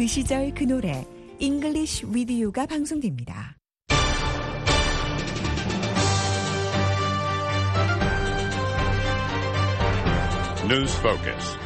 그 시절 그 노래 English with You가 방송됩니다. News Focus.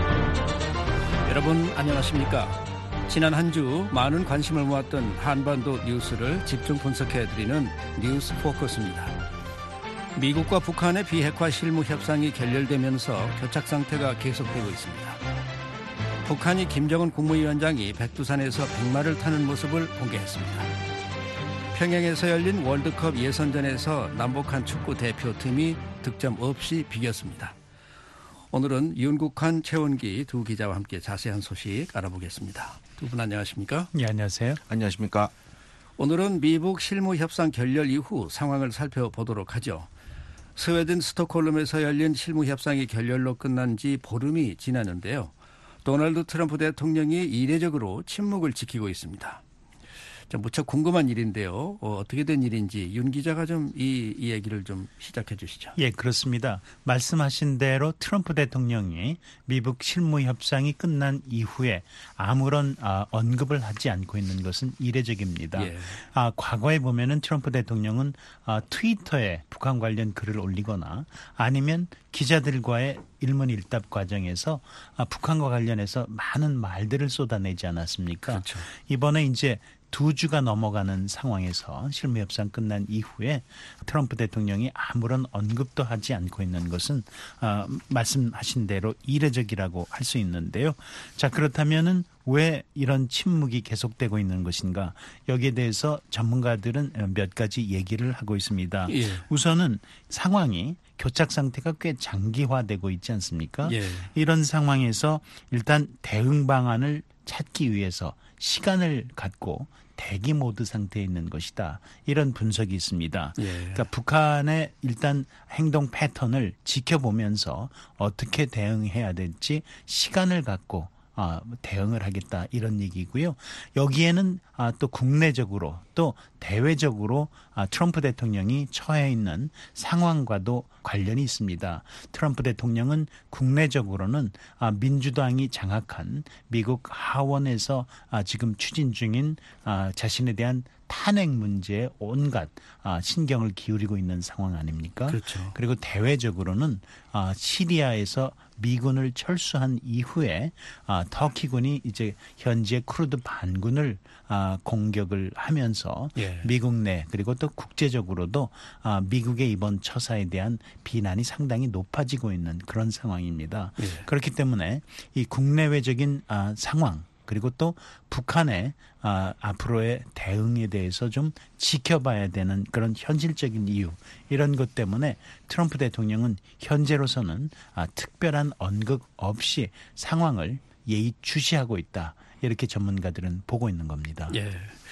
여러분 안녕하십니까? 지난 한 주 많은 관심을 모았던 한반도 뉴스를 집중 분석해드리는 뉴스 포커스입니다. 미국과 북한의 비핵화 실무 협상이 결렬되면서 교착 상태가 계속되고 있습니다. 북한이 김정은 국무위원장이 백두산에서 백마를 타는 모습을 공개했습니다. 평양에서 열린 월드컵 예선전에서 남북한 축구 대표팀이 득점 없이 비겼습니다. 오늘은 윤국환, 최원기 두 기자와 함께 자세한 소식 알아보겠습니다. 두 분 안녕하십니까? 네, 안녕하세요. 안녕하십니까? 오늘은 미북 실무협상 결렬 이후 상황을 살펴보도록 하죠. 스웨덴 스톡홀름에서 열린 실무협상이 결렬로 끝난 지 보름이 지났는데요. 도널드 트럼프 대통령이 이례적으로 침묵을 지키고 있습니다. 무척 궁금한 일인데요. 어떻게 된 일인지 윤 기자가 좀 이 얘기를 좀 시작해 주시죠. 예, 그렇습니다. 말씀하신 대로 트럼프 대통령이 미북 실무 협상이 끝난 이후에 아무런 언급을 하지 않고 있는 것은 이례적입니다. 예. 과거에 보면은 트럼프 대통령은 트위터에 북한 관련 글을 올리거나 아니면 기자들과의 일문일답 과정에서 북한과 관련해서 많은 말들을 쏟아내지 않았습니까? 그렇죠. 이번에 이제 2주가 넘어가는 상황에서 실무협상 끝난 이후에 트럼프 대통령이 아무런 언급도 하지 않고 있는 것은 말씀하신 대로 이례적이라고 할 수 있는데요. 자, 그렇다면은 왜 이런 침묵이 계속되고 있는 것인가? 여기에 대해서 전문가들은 몇 가지 얘기를 하고 있습니다. 예. 우선은 상황이 교착 상태가 꽤 장기화되고 있지 않습니까? 예. 이런 상황에서 일단 대응 방안을 찾기 위해서 시간을 갖고 대기 모드 상태에 있는 것이다. 이런 분석이 있습니다. 예. 그러니까 북한의 일단 행동 패턴을 지켜보면서 어떻게 대응해야 될지 시간을 갖고 대응을 하겠다 이런 얘기고요. 여기에는 또 국내적으로 또 대외적으로 트럼프 대통령이 처해 있는 상황과도 관련이 있습니다. 트럼프 대통령은 국내적으로는 민주당이 장악한 미국 하원에서 지금 추진 중인 자신에 대한 탄핵 문제에 온갖 신경을 기울이고 있는 상황 아닙니까? 그렇죠. 그리고 대외적으로는 시리아에서 미군을 철수한 이후에 터키군이 이제 현재 쿠르드 반군을 공격을 하면서 예. 미국 내 그리고 또 국제적으로도 미국의 이번 처사에 대한 비난이 상당히 높아지고 있는 그런 상황입니다. 예. 그렇기 때문에 이 국내외적인 상황 그리고 또 북한의 앞으로의 대응에 대해서 좀 지켜봐야 되는 그런 현실적인 이유 이런 것 때문에 트럼프 대통령은 현재로서는 특별한 언급 없이 상황을 예의주시하고 있다. 이렇게 전문가들은 보고 있는 겁니다. 예.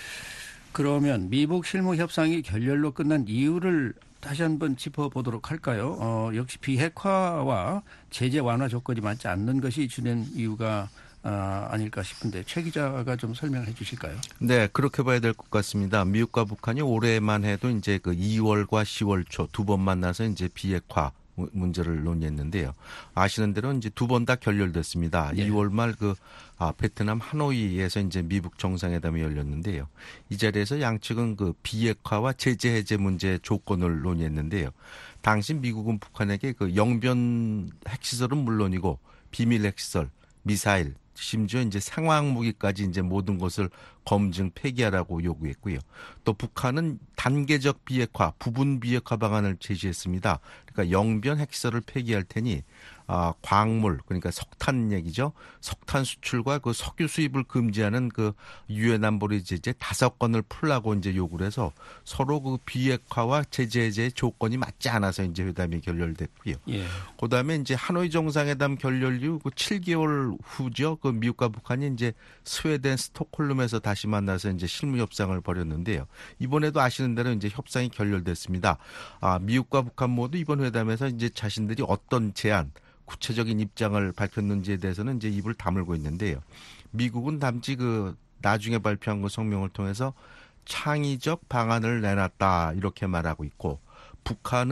그러면 미북 실무 협상이 결렬로 끝난 이유를 다시 한번 짚어보도록 할까요? 역시 비핵화와 제재 완화 조건이 맞지 않는 것이 주된 이유가 아닐까 싶은데 최 기자가 좀 설명해 주실까요? 네, 그렇게 봐야 될 것 같습니다. 미국과 북한이 올해만 해도 이제 그 2월과 10월 초 두 번 만나서 이제 비핵화 문제를 논의했는데요. 아시는 대로 이제 두 번 다 결렬됐습니다. 네. 2월 말 베트남 하노이에서 이제 미북 정상회담이 열렸는데요. 이 자리에서 양측은 그 비핵화와 제재 해제 문제 조건을 논의했는데요. 당시 미국은 북한에게 그 영변 핵시설은 물론이고 비밀 핵시설, 미사일, 심지어 이제 상황 무기까지 이제 모든 것을 검증 폐기하라고 요구했고요. 또 북한은 단계적 비핵화, 부분 비핵화 방안을 제시했습니다. 그러니까 영변 핵시설을 폐기할 테니 광물 그러니까 석탄 얘기죠. 석탄 수출과 그 석유 수입을 금지하는 그 유엔 안보리 제재 5건을 풀라고 이제 요구를 해서 서로 그 비핵화와 제재 해제의 조건이 맞지 않아서 이제 회담이 결렬됐고요. 예. 그다음에 이제 하노이 정상회담 결렬 이후 그 7개월 후죠. 그 미국과 북한이 이제 스웨덴 스톡홀름에서 다시 만나서 이제 실무 협상을 벌였는데요. 이번에도 아시는 대로 이제 협상이 결렬됐습니다. 미국과 북한 모두 이번 회담에서 이제 자신들이 어떤 제안 구체적인 입장을 밝혔는지에 대해서는 이제 입을 다물고 있는데요. 미국은 단지 그 나중에 발표한 그 성명을 통해서 창의적 방안을 내놨다 이렇게 말하고 있고 북한은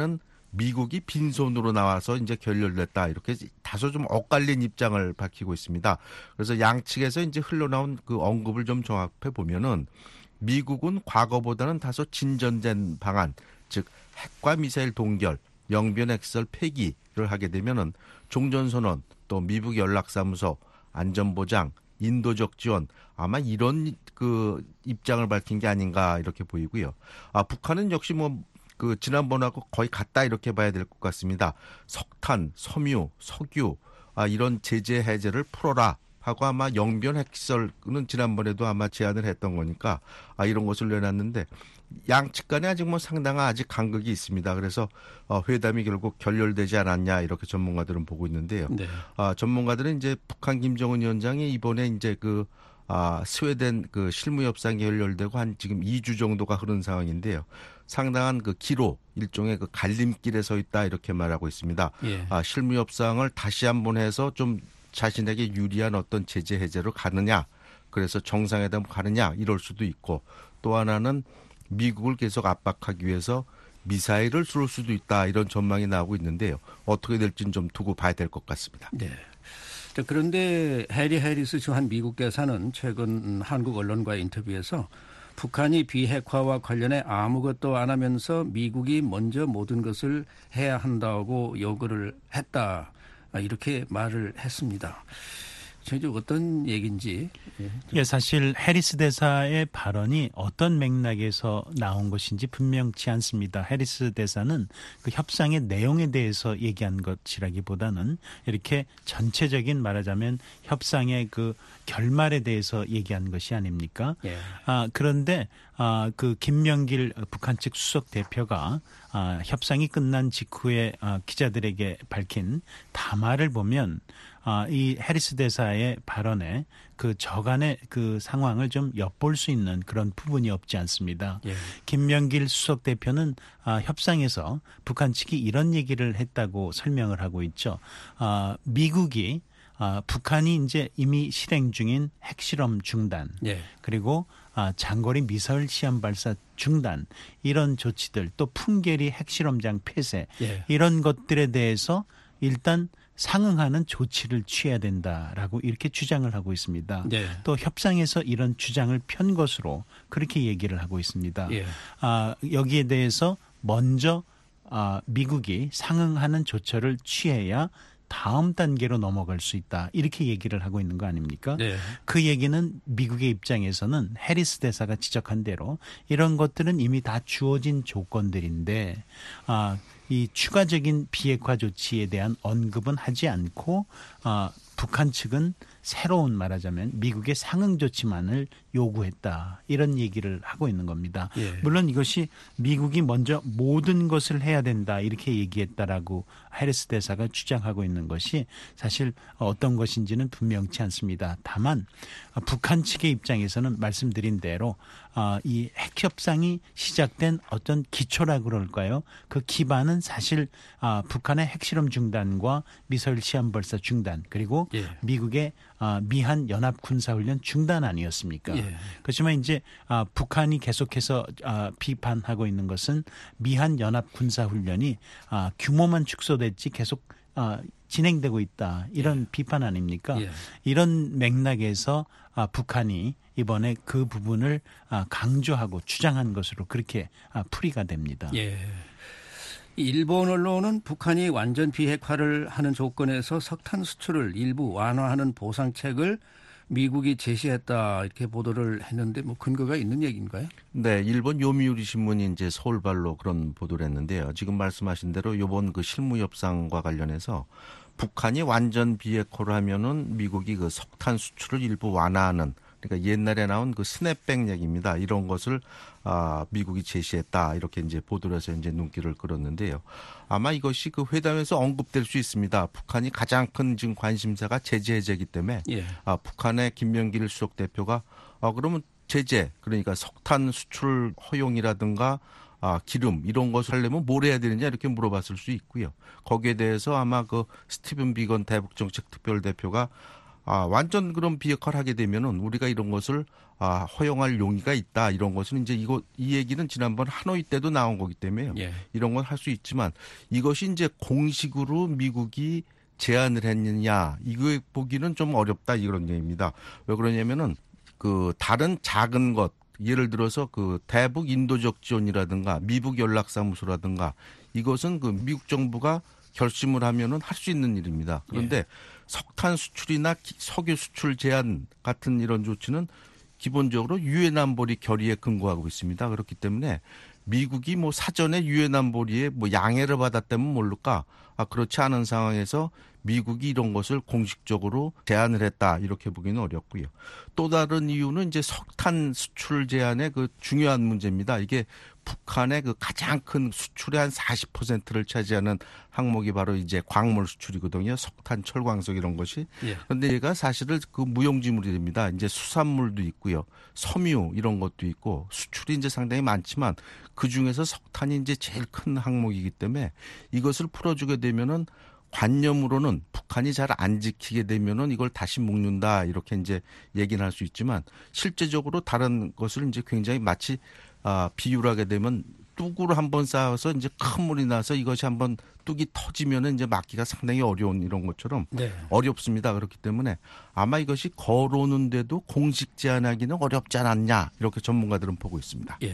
미국이 빈손으로 나와서 이제 결렬됐다 이렇게 다소 좀 엇갈린 입장을 밝히고 있습니다. 그래서 양측에서 이제 흘러나온 그 언급을 좀 종합해 보면은 미국은 과거보다는 다소 진전된 방안, 즉 핵과 미사일 동결, 영변 핵시설 폐기를 하게 되면은 종전선언, 또 미북 연락사무소, 안전보장, 인도적 지원 아마 이런 그 입장을 밝힌 게 아닌가 이렇게 보이고요. 북한은 역시 그 지난번하고 거의 같다 이렇게 봐야 될 것 같습니다. 석탄, 섬유, 석유 이런 제재 해제를 풀어라 하고 아마 영변 핵시설은 지난번에도 아마 제안을 했던 거니까 이런 것을 내놨는데 양측 간에 아직 상당한 아직 간극이 있습니다. 그래서 회담이 결국 결렬되지 않았냐 이렇게 전문가들은 보고 있는데요. 네. 전문가들은 이제 북한 김정은 위원장이 이번에 이제 스웨덴 그 실무 협상이 결렬되고 한 지금 2주 정도가 흐른 상황인데요. 상당한 그 기로 일종의 그 갈림길에 서 있다 이렇게 말하고 있습니다. 예. 실무 협상을 다시 한번 해서 좀 자신에게 유리한 어떤 제재 해제로 가느냐, 그래서 정상회담 가느냐 이럴 수도 있고, 또 하나는 미국을 계속 압박하기 위해서 미사일을 쏠 수도 있다 이런 전망이 나오고 있는데요. 어떻게 될지는 좀 두고 봐야 될 것 같습니다. 네. 그런데 해리 해리스 주한 미국 대사는 최근 한국 언론과의 인터뷰에서 북한이 비핵화와 관련해 아무것도 안 하면서 미국이 먼저 모든 것을 해야 한다고 요구를 했다. 이렇게 말을 했습니다. 전혀 어떤 얘기인지. 예, 사실 해리스 대사의 발언이 어떤 맥락에서 나온 것인지 분명치 않습니다. 해리스 대사는 그 협상의 내용에 대해서 얘기한 것이라기보다는 이렇게 전체적인 말하자면 협상의 그 결말에 대해서 얘기한 것이 아닙니까? 예. 그런데 그 김명길 북한 측 수석 대표가 협상이 끝난 직후에 기자들에게 밝힌 담화를 보면 이 해리스 대사의 발언에 그 저간의 그 상황을 좀 엿볼 수 있는 그런 부분이 없지 않습니다. 예. 김명길 수석 대표는 협상에서 북한 측이 이런 얘기를 했다고 설명을 하고 있죠. 미국이 북한이 이제 이미 실행 중인 핵실험 중단, 예. 그리고 장거리 미사일 시험 발사 중단, 이런 조치들, 또 풍계리 핵실험장 폐쇄, 예. 이런 것들에 대해서 일단 상응하는 조치를 취해야 된다라고 이렇게 주장을 하고 있습니다. 네. 또 협상에서 이런 주장을 편 것으로 그렇게 얘기를 하고 있습니다. 예. 여기에 대해서 먼저 미국이 상응하는 조처를 취해야 다음 단계로 넘어갈 수 있다. 이렇게 얘기를 하고 있는 거 아닙니까? 네. 그 얘기는 미국의 입장에서는 해리스 대사가 지적한 대로 이런 것들은 이미 다 주어진 조건들인데 이 추가적인 비핵화 조치에 대한 언급은 하지 않고 북한 측은 새로운 말하자면 미국의 상응 조치만을 요구했다. 이런 얘기를 하고 있는 겁니다. 예. 물론 이것이 미국이 먼저 모든 것을 해야 된다. 이렇게 얘기했다라고 해리스 대사가 주장하고 있는 것이 사실 어떤 것인지는 분명치 않습니다. 다만 북한 측의 입장에서는 말씀드린 대로 이 핵협상이 시작된 어떤 기초라 그럴까요? 그 기반은 사실 북한의 핵실험 중단과 미사일 시험 발사 중단, 그리고 예. 미국의 미한 연합 군사훈련 중단 아니었습니까? 예. 그렇지만 이제 북한이 계속해서 비판하고 있는 것은 미한 연합 군사훈련이 규모만 축소됐지 계속 진행되고 있다. 이런 비판 아닙니까? 예. 이런 맥락에서 북한이 이번에 그 부분을 강조하고 주장한 것으로 그렇게 풀이가 됩니다. 예. 일본 언론은 북한이 완전 비핵화를 하는 조건에서 석탄 수출을 일부 완화하는 보상책을 미국이 제시했다 이렇게 보도를 했는데 근거가 있는 얘기인가요? 네, 일본 요미우리 신문이 이제 서울발로 그런 보도를 했는데요. 지금 말씀하신 대로 이번 그 실무 협상과 관련해서 북한이 완전 비핵화를 하면은 미국이 그 석탄 수출을 일부 완화하는, 그러니까 옛날에 나온 그 스냅백 얘기입니다. 이런 것을 미국이 제시했다. 이렇게 이제 보도를 해서 이제 눈길을 끌었는데요. 아마 이것이 그 회담에서 언급될 수 있습니다. 북한이 가장 큰 지금 관심사가 제재 해제이기 때문에 예. 북한의 김명길 수석 대표가 그러면 제재, 그러니까 석탄 수출 허용이라든가 기름 이런 것을 하려면 뭘 해야 되느냐 이렇게 물어봤을 수 있고요. 거기에 대해서 아마 그 스티븐 비건 대북정책 특별대표가 완전 그런 비핵화를 하게 되면은 우리가 이런 것을 허용할 용의가 있다. 이런 것은 이제 이 얘기는 지난번 하노이 때도 나온 거기 때문에요. 예. 이런 건 할 수 있지만 이것이 이제 공식으로 미국이 제안을 했느냐 이거 보기는 좀 어렵다 이런 얘기입니다. 왜 그러냐면은 그 다른 작은 것 예를 들어서 그 대북 인도적 지원이라든가 미북 연락사무소라든가 이것은 그 미국 정부가 결심을 하면은 할 수 있는 일입니다. 그런데 예. 석탄 수출이나 석유 수출 제한 같은 이런 조치는 기본적으로 유엔 안보리 결의에 근거하고 있습니다. 그렇기 때문에 미국이 뭐 사전에 유엔 안보리에 뭐 양해를 받았다면 모를까? 그렇지 않은 상황에서 미국이 이런 것을 공식적으로 제안을 했다 이렇게 보기는 어렵고요. 또 다른 이유는 이제 석탄 수출 제한의 그 중요한 문제입니다. 이게 북한의 그 가장 큰 수출의 한 40%를 차지하는 항목이 바로 이제 광물 수출이거든요. 석탄, 철광석 이런 것이. 예. 그런데 얘가 사실은 그 무용지물이 됩니다. 이제 수산물도 있고요. 섬유 이런 것도 있고 수출이 이제 상당히 많지만 그 중에서 석탄이 이제 제일 큰 항목이기 때문에 이것을 풀어주게 되면은 관념으로는 북한이 잘 안 지키게 되면은 이걸 다시 묶는다 이렇게 이제 얘기는 할 수 있지만 실제적으로 다른 것을 이제 굉장히 마치 비유를 하게 되면 뚝으로 한번 쌓아서 이제 큰 물이 나서 이것이 한번 뚝이 터지면은 이제 막기가 상당히 어려운 이런 것처럼 네. 어렵습니다. 그렇기 때문에 아마 이것이 걸어오는데도 공식 제안하기는 어렵지 않았냐 이렇게 전문가들은 보고 있습니다. 예.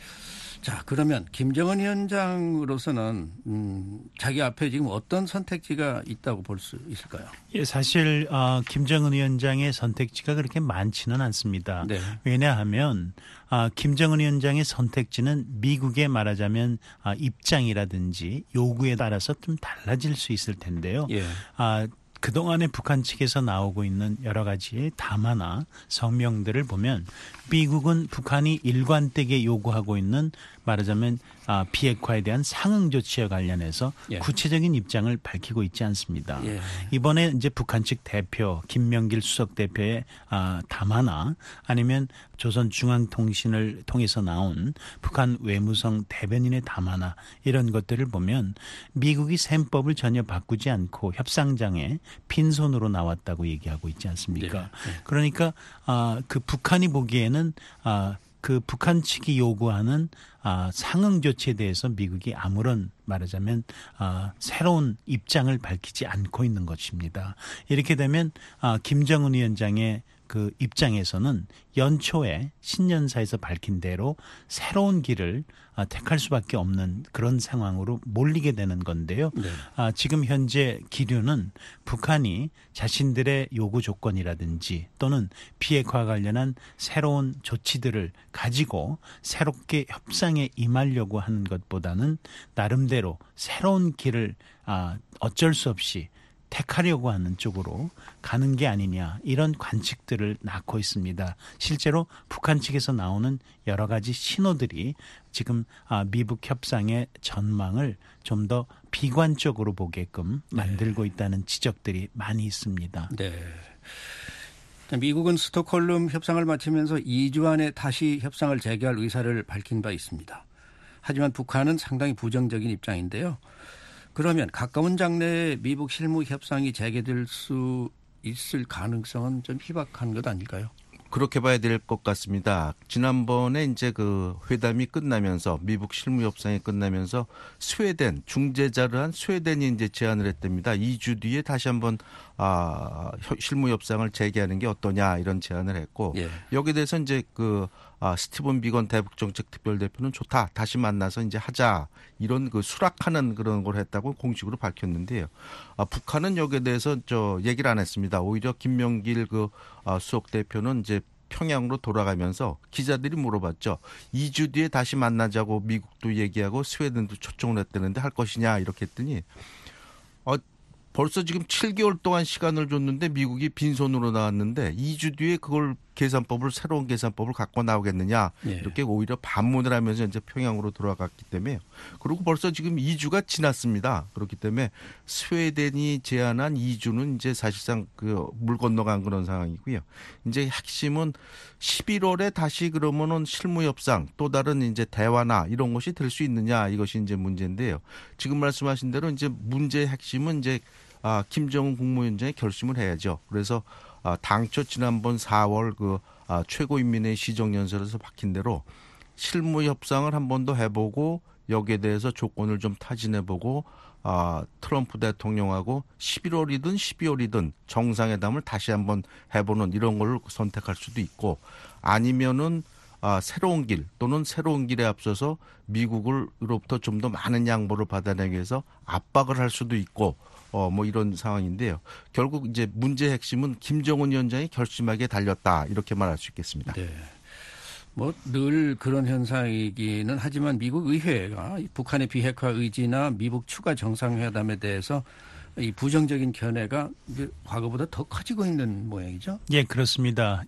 자, 그러면 김정은 위원장으로서는 자기 앞에 지금 어떤 선택지가 있다고 볼 수 있을까요? 예, 사실 김정은 위원장의 선택지가 그렇게 많지는 않습니다. 네. 왜냐하면 김정은 위원장의 선택지는 미국의 말하자면 입장이라든지 요구에 따라서 좀 달라질 수 있을 텐데요. 예. 그동안에 북한 측에서 나오고 있는 여러 가지 담화나 성명들을 보면 미국은 북한이 일관되게 요구하고 있는 말하자면 비핵화에 대한 상응 조치와 관련해서 예. 구체적인 입장을 밝히고 있지 않습니다. 예. 이번에 이제 북한 측 대표 김명길 수석 대표의 담화나 아니면 조선중앙통신을 통해서 나온 북한 외무성 대변인의 담화나 이런 것들을 보면 미국이 셈법을 전혀 바꾸지 않고 협상장에 빈손으로 나왔다고 얘기하고 있지 않습니까? 예. 예. 그러니까 그 북한이 보기에는 그 북한 측이 요구하는 상응 조치에 대해서 미국이 아무런 말하자면 새로운 입장을 밝히지 않고 있는 것입니다. 이렇게 되면 김정은 위원장의 그 입장에서는 연초에 신년사에서 밝힌 대로 새로운 길을 택할 수밖에 없는 그런 상황으로 몰리게 되는 건데요. 네. 지금 현재 기류는 북한이 자신들의 요구 조건이라든지 또는 비핵화 관련한 새로운 조치들을 가지고 새롭게 협상에 임하려고 하는 것보다는 나름대로 새로운 길을 어쩔 수 없이 택하려고 하는 쪽으로 가는 게 아니냐 이런 관측들을 낳고 있습니다. 실제로 북한 측에서 나오는 여러 가지 신호들이 지금 미북 협상의 전망을 좀 더 비관적으로 보게끔 만들고 있다는 지적들이 많이 있습니다. 네. 미국은 스톡홀름 협상을 마치면서 2주 안에 다시 협상을 재개할 의사를 밝힌 바 있습니다. 하지만 북한은 상당히 부정적인 입장인데요. 그러면 가까운 장래에 미북 실무 협상이 재개될 수 있을 가능성은 좀 희박한 것 아닐까요? 그렇게 봐야 될 것 같습니다. 지난번에 이제 그 회담이 끝나면서 미북 실무 협상이 끝나면서 스웨덴 중재자를 한 스웨덴이 이제 제안을 했답니다. 2주 뒤에 다시 한번 실무 협상을 재개하는 게 어떠냐 이런 제안을 했고 예. 여기에 대해서 이제 그 스티븐 비건 대북정책 특별대표는 좋다 다시 만나서 이제 하자 이런 그 수락하는 그런 걸 했다고 공식으로 밝혔는데요. 북한은 여기에 대해서 얘기를 안 했습니다. 오히려 김명길 그 수석 대표는 이제 평양으로 돌아가면서 기자들이 물어봤죠. 2주 뒤에 다시 만나자고 미국도 얘기하고 스웨덴도 초청을 했다는데 할 것이냐 이렇게 했더니 벌써 지금 7개월 동안 시간을 줬는데 미국이 빈손으로 나왔는데 2주 뒤에 그걸 새로운 계산법을 갖고 나오겠느냐 예. 이렇게 오히려 반문을 하면서 이제 평양으로 돌아갔기 때문에 그리고 벌써 지금 2주가 지났습니다. 그렇기 때문에 스웨덴이 제안한 2주는 이제 사실상 그 물 건너간 그런 상황이고요. 이제 핵심은 11월에 다시 그러면은 실무 협상 또 다른 이제 대화나 이런 것이 될 수 있느냐 이것이 이제 문제인데요. 지금 말씀하신 대로 이제 문제의 핵심은 이제 김정은 국무위원장이 결심을 해야죠. 그래서 당초 지난번 4월 최고인민회의 시정연설에서 박힌 대로 실무 협상을 한 번 더 해보고 여기에 대해서 조건을 좀 타진해보고 트럼프 대통령하고 11월이든 12월이든 정상회담을 다시 한번 해보는 이런 걸 선택할 수도 있고 아니면은 새로운 길 또는 새로운 길에 앞서서 미국으로부터 좀 더 많은 양보를 받아내기 위해서 압박을 할 수도 있고 뭐 이런 상황인데요. 결국 이제 문제의 핵심은 김정은 위원장이 결심하게 달렸다 이렇게 말할 수 있겠습니다. 네. 뭐 늘 그런 현상이기는 하지만 미국 의회가 북한의 비핵화 의지나 미국 추가 정상회담에 대해서 이 부정적인 견해가 이제 과거보다 더 커지고 있는 모양이죠. 예, 그렇습니다.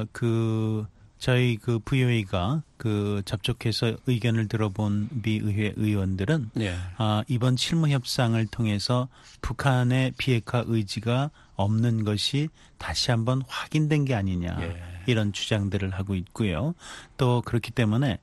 저희 VOA가 접촉해서 의견을 들어본 미 의회 의원들은 네. 이번 실무 협상을 통해서 북한의 비핵화 의지가 없는 것이 다시 한번 확인된 게 아니냐 이런 주장들을 하고 있고요. 또 그렇기 때문에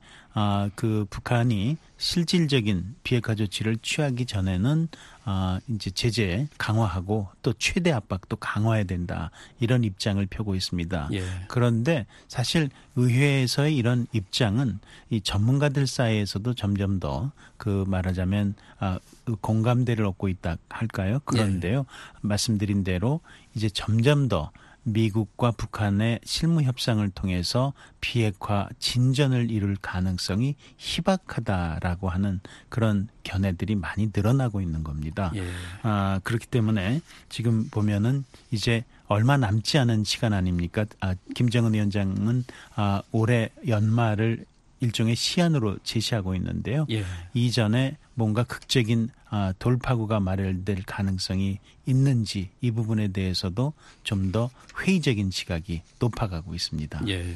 북한이 실질적인 비핵화 조치를 취하기 전에는 이제 제재 강화하고 또 최대 압박도 강화해야 된다 이런 입장을 펴고 있습니다. 예. 그런데 사실 의회에서의 이런 입장은 이 전문가들 사이에서도 점점 더 말하자면 공감대를 얻고 있다 할까요? 그런데요. 말씀드린 대로 이제 점점 더 미국과 북한의 실무 협상을 통해서 비핵화 진전을 이룰 가능성이 희박하다라고 하는 그런 견해들이 많이 늘어나고 있는 겁니다. 예. 그렇기 때문에 지금 보면은 이제 얼마 남지 않은 시간 아닙니까? 김정은 위원장은 올해 연말을 일종의 시한으로 제시하고 있는데요. 예. 이전에 뭔가 극적인 돌파구가 마련될 가능성이 있는지 이 부분에 대해서도 좀 더 회의적인 시각이 높아가고 있습니다. 예.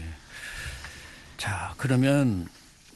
자, 그러면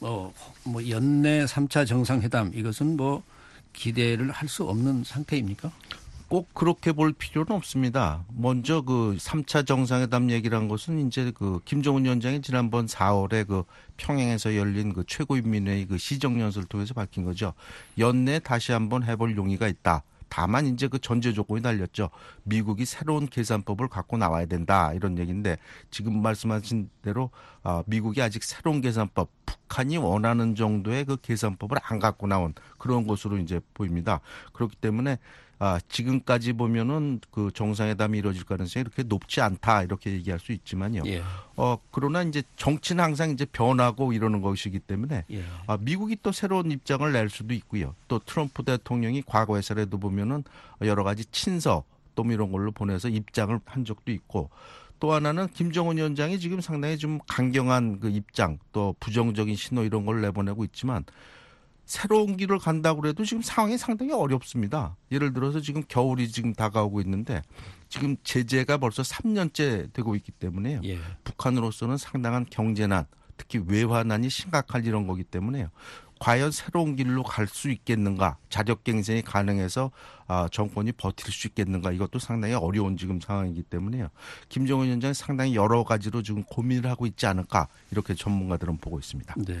연내 3차 정상회담 이것은 기대를 할 수 없는 상태입니까? 꼭 그렇게 볼 필요는 없습니다. 먼저 3차 정상회담 얘기란 것은 이제 김정은 위원장이 지난번 4월에 평양에서 열린 최고인민회의 시정연설을 통해서 밝힌 거죠. 연내 다시 한번 해볼 용의가 있다. 다만 이제 전제 조건이 달렸죠. 미국이 새로운 계산법을 갖고 나와야 된다 이런 얘기인데 지금 말씀하신 대로 미국이 아직 새로운 계산법, 북한이 원하는 정도의 계산법을 안 갖고 나온 그런 것으로 이제 보입니다. 그렇기 때문에 지금까지 보면은 정상회담이 이루어질 가능성이 이렇게 높지 않다 이렇게 얘기할 수 있지만요. 예. 그러나 이제 정치는 항상 이제 변하고 이러는 것이기 때문에 예. 미국이 또 새로운 입장을 낼 수도 있고요. 또 트럼프 대통령이 과거에서라도 보면은 여러 가지 친서 또 이런 걸로 보내서 입장을 한 적도 있고 또 하나는 김정은 위원장이 지금 상당히 좀 강경한 입장 또 부정적인 신호 이런 걸 내보내고 있지만 새로운 길을 간다고 해도 지금 상황이 상당히 어렵습니다. 예를 들어서 지금 겨울이 지금 다가오고 있는데 지금 제재가 벌써 3년째 되고 있기 때문에요. 예. 북한으로서는 상당한 경제난, 특히 외환난이 심각할 이런 거기 때문에요. 과연 새로운 길로 갈 수 있겠는가, 자력갱생이 가능해서 정권이 버틸 수 있겠는가, 이것도 상당히 어려운 지금 상황이기 때문에요. 김정은 위원장이 상당히 여러 가지로 지금 고민을 하고 있지 않을까, 이렇게 전문가들은 보고 있습니다. 네.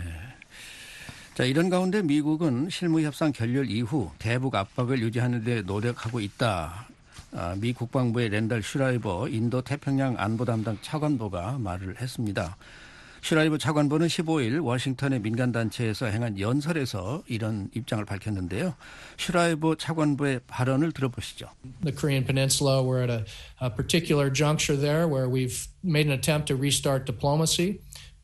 자, 이런 가운데 미국은 실무협상 결렬 이후 대북 압박을 유지하는 데 노력하고 있다. 미 국방부의 랜달 슈라이버 인도 태평양 안보 담당 차관보가 말을 했습니다. 슈라이버 차관보는 15일 워싱턴의 민간단체에서 행한 연설에서 이런 입장을 밝혔는데요. 슈라이버 차관보의 발언을 들어보시죠. The Korean Peninsula, we're at a particular juncture there where we've made an attempt to restart diplomacy.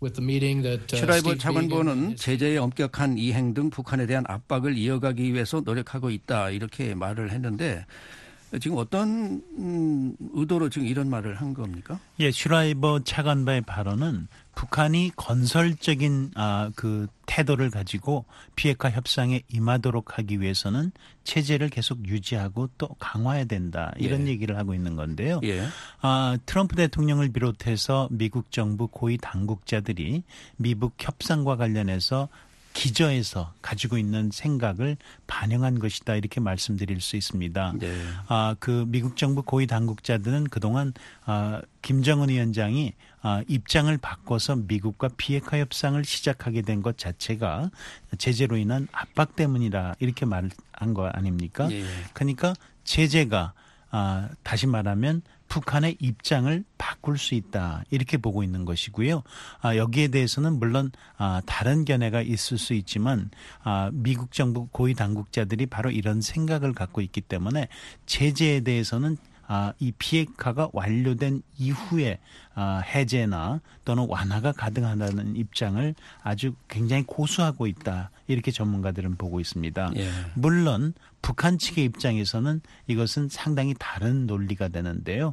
슈라이버 차관보는 제재의 엄격한 이행 등 북한에 대한 압박을 이어가기 위해서 노력하고 있다 이렇게 말을 했는데 지금 어떤 의도로 지금 이런 말을 한 겁니까? 예, 슈라이버 차관보의 발언은 북한이 건설적인 태도를 가지고 비핵화 협상에 임하도록 하기 위해서는 체제를 계속 유지하고 또 강화해야 된다 이런 얘기를 하고 있는 건데요. 트럼프 대통령을 비롯해서 미국 정부 고위 당국자들이 미북 협상과 관련해서 기저에서 가지고 있는 생각을 반영한 것이다 이렇게 말씀드릴 수 있습니다. 네. 미국 정부 고위 당국자들은 그동안 김정은 위원장이 입장을 바꿔서 미국과 비핵화 협상을 시작하게 된 것 자체가 제재로 인한 압박 때문이다 이렇게 말한 거 아닙니까? 예. 그러니까 제재가 다시 말하면 북한의 입장을 바꿀 수 있다 이렇게 보고 있는 것이고요. 여기에 대해서는 물론 다른 견해가 있을 수 있지만 미국 정부 고위 당국자들이 바로 이런 생각을 갖고 있기 때문에 제재에 대해서는 이 비핵화가 완료된 이후에 해제나 또는 완화가 가능하다는 입장을 아주 굉장히 고수하고 있다. 이렇게 전문가들은 보고 있습니다. 예. 물론 북한 측의 입장에서는 이것은 상당히 다른 논리가 되는데요.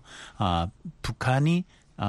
북한이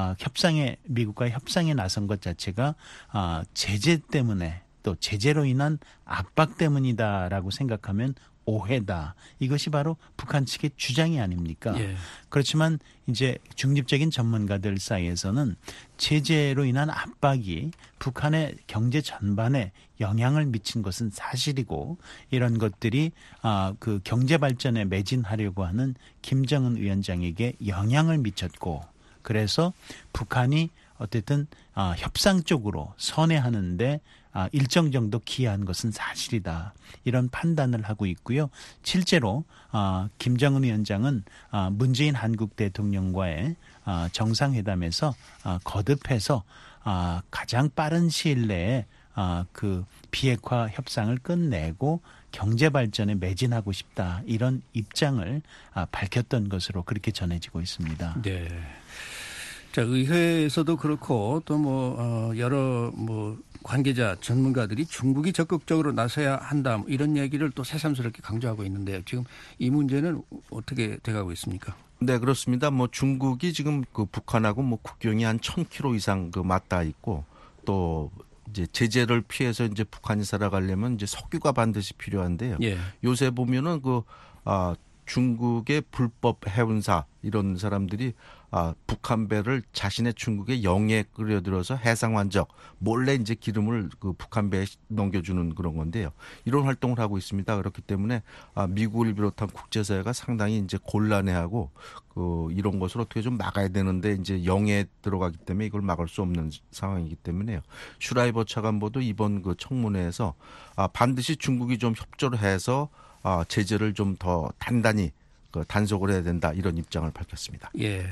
미국과 협상에 나선 것 자체가 제재 때문에 또 제재로 인한 압박 때문이다라고 생각하면 오해다. 이것이 바로 북한 측의 주장이 아닙니까? 예. 그렇지만 이제 중립적인 전문가들 사이에서는 제재로 인한 압박이 북한의 경제 전반에 영향을 미친 것은 사실이고 이런 것들이 그 경제 발전에 매진하려고 하는 김정은 위원장에게 영향을 미쳤고 그래서 북한이 어쨌든 협상 쪽으로 선회하는데 일정 정도 기여한 것은 사실이다. 이런 판단을 하고 있고요. 실제로 김정은 위원장은 문재인 한국 대통령과의 정상회담에서 거듭해서 가장 빠른 시일 내에 그 비핵화 협상을 끝내고 경제 발전에 매진하고 싶다. 이런 입장을 밝혔던 것으로 그렇게 전해지고 있습니다. 네. 자, 의회에서도 그렇고 또 여러 관계자 전문가들이 중국이 적극적으로 나서야 한다 이런 얘기를 또 새삼스럽게 강조하고 있는데요. 지금 이 문제는 어떻게 돼가고 있습니까? 네, 그렇습니다. 중국이 지금 그 북한하고 국경이 한 1,000km 이상 맞닿아 있고 또 이제 제재를 피해서 이제 북한이 살아가려면 이제 석유가 반드시 필요한데요. 예. 요새 보면은 중국의 불법 해운사 이런 사람들이 북한 배를 자신의 중국의 영해에 끌어들여서 해상 환적 몰래 이제 기름을 그 북한 배에 넘겨주는 그런 건데요. 이런 활동을 하고 있습니다. 그렇기 때문에 미국을 비롯한 국제사회가 상당히 이제 곤란해하고 이런 것을 어떻게 좀 막아야 되는데 이제 영해에 들어가기 때문에 이걸 막을 수 없는 상황이기 때문에요. 슈라이버 차관보도 이번 그 청문회에서 반드시 중국이 좀 협조를 해서 제재를 좀 더 단단히 단속을 해야 된다 이런 입장을 밝혔습니다. 예.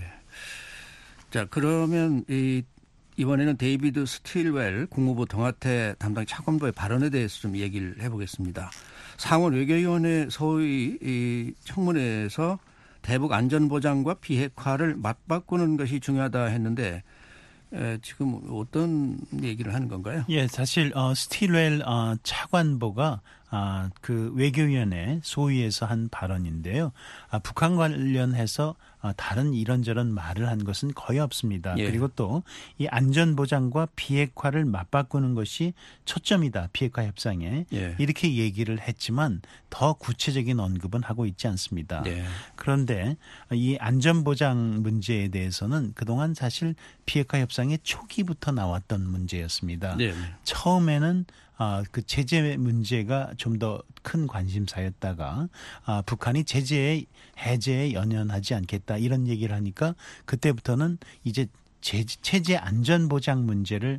자, 그러면 이번에는 데이비드 스틸웰 국무부 동아태 담당 차관보의 발언에 대해서 좀 얘기를 해보겠습니다. 상원 외교위원회 소위 이 청문회에서 대북 안전보장과 비핵화를 맞바꾸는 것이 중요하다 했는데 지금 어떤 얘기를 하는 건가요? 예, 사실 스틸웰 차관보가 그 외교위원회 소위에서 한 발언인데요. 북한 관련해서 다른 이런저런 말을 한 것은 거의 없습니다. 예. 그리고 또 이 안전보장과 비핵화를 맞바꾸는 것이 초점이다. 비핵화 협상에. 예. 이렇게 얘기를 했지만 더 구체적인 언급은 하고 있지 않습니다. 예. 그런데 이 안전보장 문제에 대해서는 그동안 사실 비핵화 협상의 초기부터 나왔던 문제였습니다. 네. 처음에는 그 제재 문제가 좀 더 큰 관심사였다가 북한이 제재에 해제에 연연하지 않겠다 이런 얘기를 하니까 그때부터는 이제 체제 안전 보장 문제를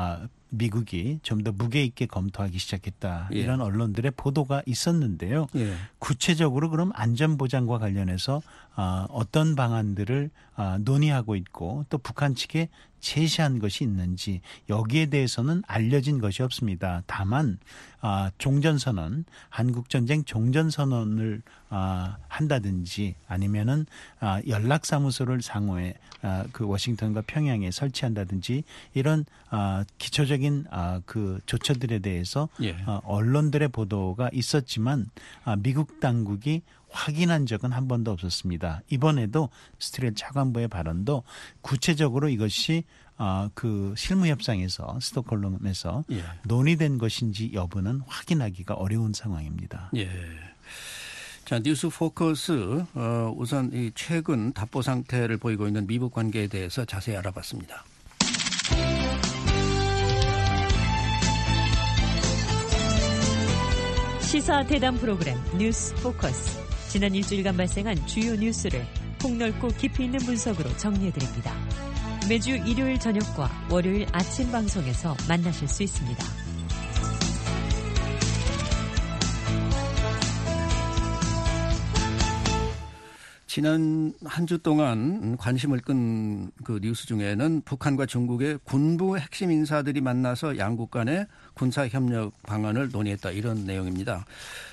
미국이 좀 더 무게 있게 검토하기 시작했다. 예. 이런 언론들의 보도가 있었는데요. 예. 구체적으로 그럼 안전 보장과 관련해서 어떤 방안들을 논의하고 있고 또 북한 측에 제시한 것이 있는지 여기에 대해서는 알려진 것이 없습니다. 다만 종전선언, 한국전쟁 종전선언을 한다든지 아니면은 연락사무소를 상호에 그 워싱턴과 평양에 설치한다든지 이런 기초적인 그 조처들에 대해서 예. 언론들의 보도가 있었지만 미국 당국이 확인한 적은 한 번도 없었습니다. 이번에도 스틸웰 차관보의 발언도 구체적으로 이것이 그 실무 협상에서 스톡홀름에서 예. 논의된 것인지 여부는 확인하기가 어려운 상황입니다. 예. 자, 뉴스 포커스 우선 이 최근 답보 상태를 보이고 있는 미북 관계에 대해서 자세히 알아봤습니다. 시사 대담 프로그램 뉴스 포커스. 지난 일주일간 발생한 주요 뉴스를 폭넓고 깊이 있는 분석으로 정리해드립니다. 매주 일요일 저녁과 월요일 아침 방송에서 만나실 수 있습니다. 지난 한 주 동안 관심을 끈 그 뉴스 중에는 북한과 중국의 군부 핵심 인사들이 만나서 양국 간의 군사 협력 방안을 논의했다 이런 내용입니다.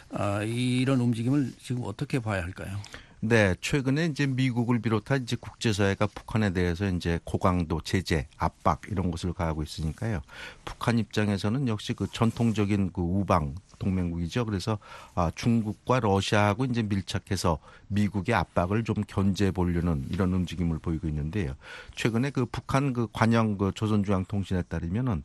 이런 움직임을 지금 어떻게 봐야 할까요? 네, 최근에 이제 미국을 비롯한 이제 국제사회가 북한에 대해서 이제 고강도 제재, 압박 이런 것을 가하고 있으니까요. 북한 입장에서는 역시 그 전통적인 그 우방 동맹국이죠. 그래서 중국과 러시아하고 이제 밀착해서 미국의 압박을 좀 견제해 보려는 이런 움직임을 보이고 있는데요. 최근에 그 북한 그 관영 그 조선중앙통신에 따르면은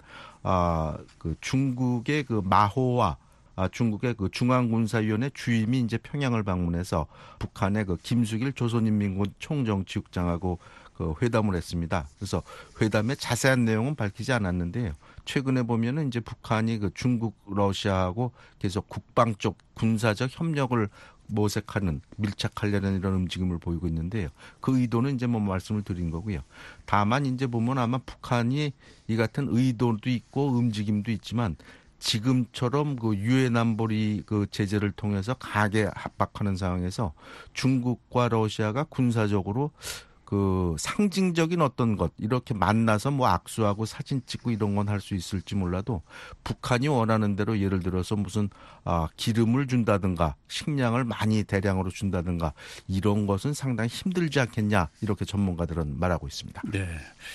그 중국의 그 마호와 중국의 그 중앙군사위원회 주임이 이제 평양을 방문해서 북한의 그 김숙일 조선인민군 총정치국장하고 그 회담을 했습니다. 그래서 회담의 자세한 내용은 밝히지 않았는데요. 최근에 보면은 이제 북한이 그 중국, 러시아하고 계속 국방 쪽 군사적 협력을 모색하는, 밀착하려는 이런 움직임을 보이고 있는데요. 그 의도는 이제 뭐 말씀을 드린 거고요. 다만 이제 보면 아마 북한이 이 같은 의도도 있고 움직임도 있지만 지금처럼 그 유엔 안보리 그 제재를 통해서 강하게 압박하는 상황에서 중국과 러시아가 군사적으로 그 상징적인 어떤 것 이렇게 만나서 뭐 악수하고 사진 찍고 이런 건 할 수 있을지 몰라도 북한이 원하는 대로 예를 들어서 무슨 기름을 준다든가 식량을 많이 대량으로 준다든가 이런 것은 상당히 힘들지 않겠냐 이렇게 전문가들은 말하고 있습니다. 네.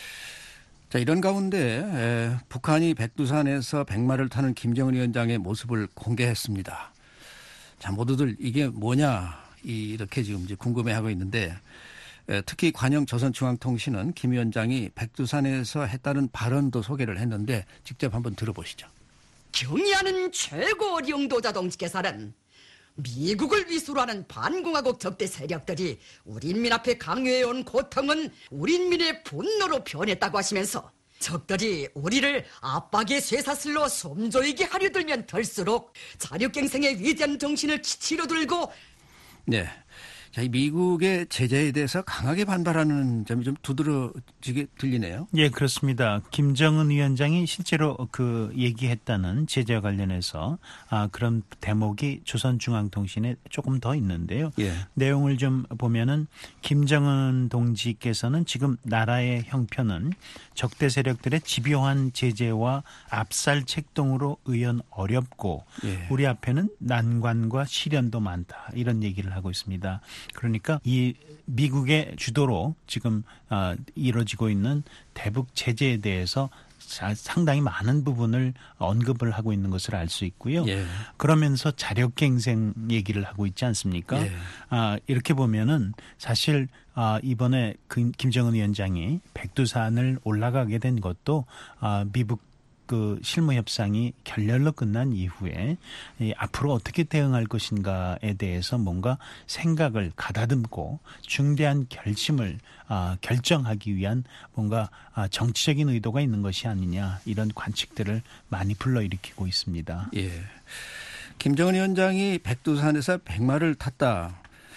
자, 이런 가운데 북한이 백두산에서 백마를 타는 김정은 위원장의 모습을 공개했습니다. 자, 모두들 이게 뭐냐 이렇게 지금 이제 궁금해하고 있는데 특히 관영 조선중앙통신은 김 위원장이 백두산에서 했다는 발언도 소개를 했는데 직접 한번 들어보시죠. 경의하는 최고 어려운 도자동지께서는 미국을 위수로 하는 반공화국 적대 세력들이 우리 인민 앞에 강요해온 고통은 우리 인민의 분노로 변했다고 하시면서 적들이 우리를 압박의 쇠사슬로 섬조이게 하려 들면 들수록 자력갱생의 위대한 정신을 치치로 들고 네. 자, 이 미국의 제재에 대해서 강하게 반발하는 점이 좀 두드러지게 들리네요. 예, 그렇습니다. 김정은 위원장이 실제로 그 얘기했다는 제재와 관련해서 그런 대목이 조선중앙통신에 조금 더 있는데요. 예. 내용을 좀 보면은 김정은 동지께서는 지금 나라의 형편은 적대 세력들의 집요한 제재와 압살 책동으로 의연 어렵고 예. 우리 앞에는 난관과 시련도 많다. 이런 얘기를 하고 있습니다. 그러니까 이 미국의 주도로 지금 이루어지고 있는 대북 제재에 대해서 상당히 많은 부분을 언급을 하고 있는 것을 알 수 있고요. 예. 그러면서 자력갱생 얘기를 하고 있지 않습니까? 예. 이렇게 보면은 사실 이번에 김정은 위원장이 백두산을 올라가게 된 것도 미국 그 실무 협상이 결렬로 끝난 이후에 앞으로 어떻게 대응할 것인가에 대해서 뭔가 생각을 가다듬고 중대한 결심을 결정하기 위한 뭔가 정치적인 의도가 있는 것이 아니냐 이런 관측들을 많이 불러일으키고 있습니다. 예. 김정은 위원장이 백두산에서 백마를 탔다.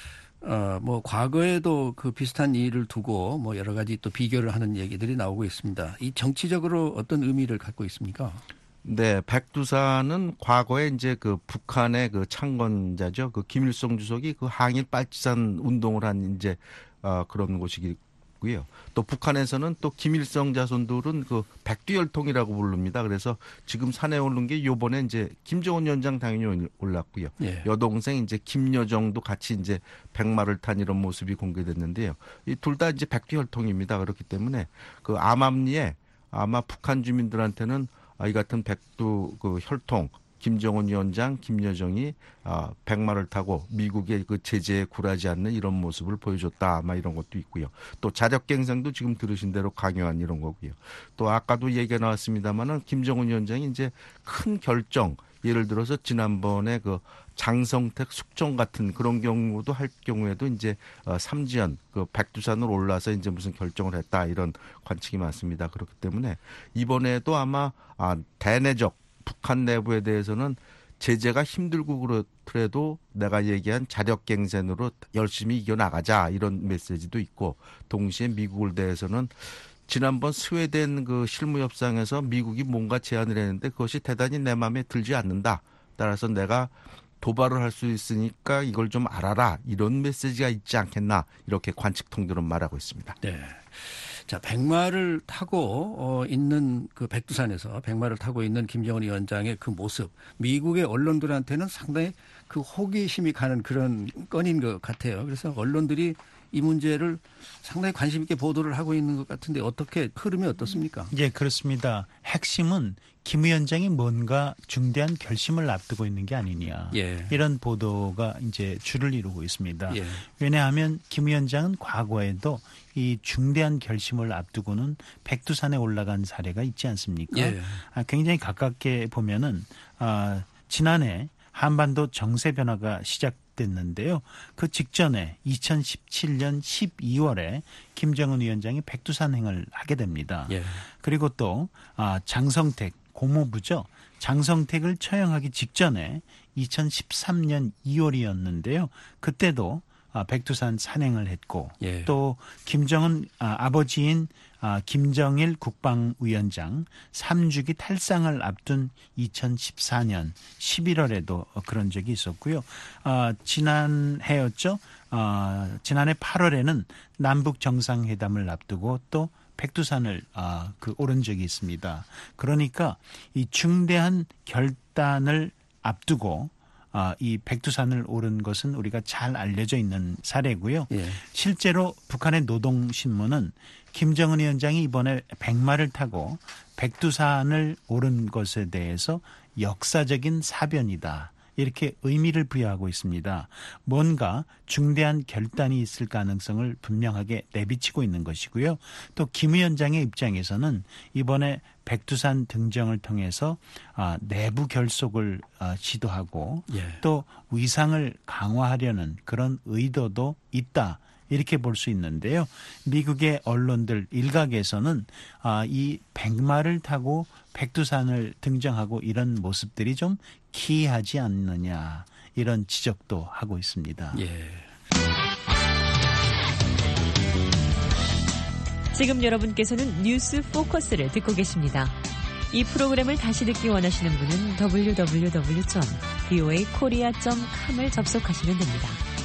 뭐 과거에도 그 비슷한 일을 두고 뭐 여러 가지 또 비교를 하는 얘기들이 나오고 있습니다. 이 정치적으로 어떤 의미를 갖고 있습니까? 네, 백두산은 과거에 이제 그 북한의 그 창건자죠. 그 김일성 주석이 그 항일 빨치산 운동을 한 이제 그런 곳이고요. 또 북한에서는 또 김일성 자손들은 그 백두혈통이라고 부릅니다. 그래서 지금 산에 오른 게 요번에 이제 김정은 위원장 당연히 올랐고요. 예. 여동생 이제 김여정도 같이 이제 백마를 탄 이런 모습이 공개됐는데요. 이 둘 다 이제 백두혈통입니다. 그렇기 때문에 그 암암리에 아마 북한 주민들한테는 이 같은 백두 그 혈통 김정은 위원장, 김여정이 백마를 타고 미국의 그 제재에 굴하지 않는 이런 모습을 보여줬다. 아마 이런 것도 있고요. 또 자력갱생도 지금 들으신 대로 강요한 이런 거고요. 또 아까도 얘기가 나왔습니다만은 김정은 위원장이 이제 큰 결정, 예를 들어서 지난번에 그 장성택 숙종 같은 그런 경우도 할 경우에도 이제 삼지연 그 백두산으로 올라서 이제 무슨 결정을 했다 이런 관측이 많습니다. 그렇기 때문에 이번에도 아마 대내적 북한 내부에 대해서는 제재가 힘들고 그렇더라도 내가 얘기한 자력갱생으로 열심히 이겨나가자 이런 메시지도 있고 동시에 미국을 대해서는 지난번 스웨덴 그 실무협상에서 미국이 뭔가 제안을 했는데 그것이 대단히 내 마음에 들지 않는다. 따라서 내가 도발을 할 수 있으니까 이걸 좀 알아라 이런 메시지가 있지 않겠나 이렇게 관측통들은 말하고 있습니다. 네. 자, 백마를 타고 있는 그 백두산에서 백마를 타고 있는 김정은 위원장의 그 모습, 미국의 언론들한테는 상당히 그 호기심이 가는 그런 건인 것 같아요. 그래서 언론들이 이 문제를 상당히 관심 있게 보도를 하고 있는 것 같은데 어떻게 흐름이 어떻습니까? 예, 그렇습니다. 핵심은 김 위원장이 뭔가 중대한 결심을 앞두고 있는 게 아니냐. 예. 이런 보도가 이제 줄을 이루고 있습니다. 예. 왜냐하면 김 위원장은 과거에도 이 중대한 결심을 앞두고는 백두산에 올라간 사례가 있지 않습니까? 예. 굉장히 가깝게 보면은 지난해 한반도 정세 변화가 시작됐는데요. 그 직전에 2017년 12월에 김정은 위원장이 백두산행을 하게 됩니다. 예. 그리고 또 장성택 고모부죠. 장성택을 처형하기 직전에 2013년 2월이었는데요. 그때도 백두산 산행을 했고 예. 또 김정은 아버지인 김정일 국방위원장 3주기 탈상을 앞둔 2014년 11월에도 그런 적이 있었고요. 지난해였죠. 지난해 8월에는 남북 정상회담을 앞두고 또 백두산을 오른 적이 있습니다. 그러니까 이 중대한 결단을 앞두고 이 백두산을 오른 것은 우리가 잘 알려져 있는 사례고요. 예. 실제로 북한의 노동신문은 김정은 위원장이 이번에 백마를 타고 백두산을 오른 것에 대해서 역사적인 사변이다. 이렇게 의미를 부여하고 있습니다. 뭔가 중대한 결단이 있을 가능성을 분명하게 내비치고 있는 것이고요. 또 김 위원장의 입장에서는 이번에 백두산 등정을 통해서 내부 결속을 시도하고 예. 또 위상을 강화하려는 그런 의도도 있다. 이렇게 볼 수 있는데요. 미국의 언론들 일각에서는 이 백마를 타고 백두산을 등정하고 이런 모습들이 좀 기이하지 않느냐 이런 지적도 하고 있습니다. 예. 지금 여러분께서는 뉴스 포커스를 듣고 계십니다. 이 프로그램을 다시 듣기 원하시는 분은 www.voakorea.com을 접속하시면 됩니다.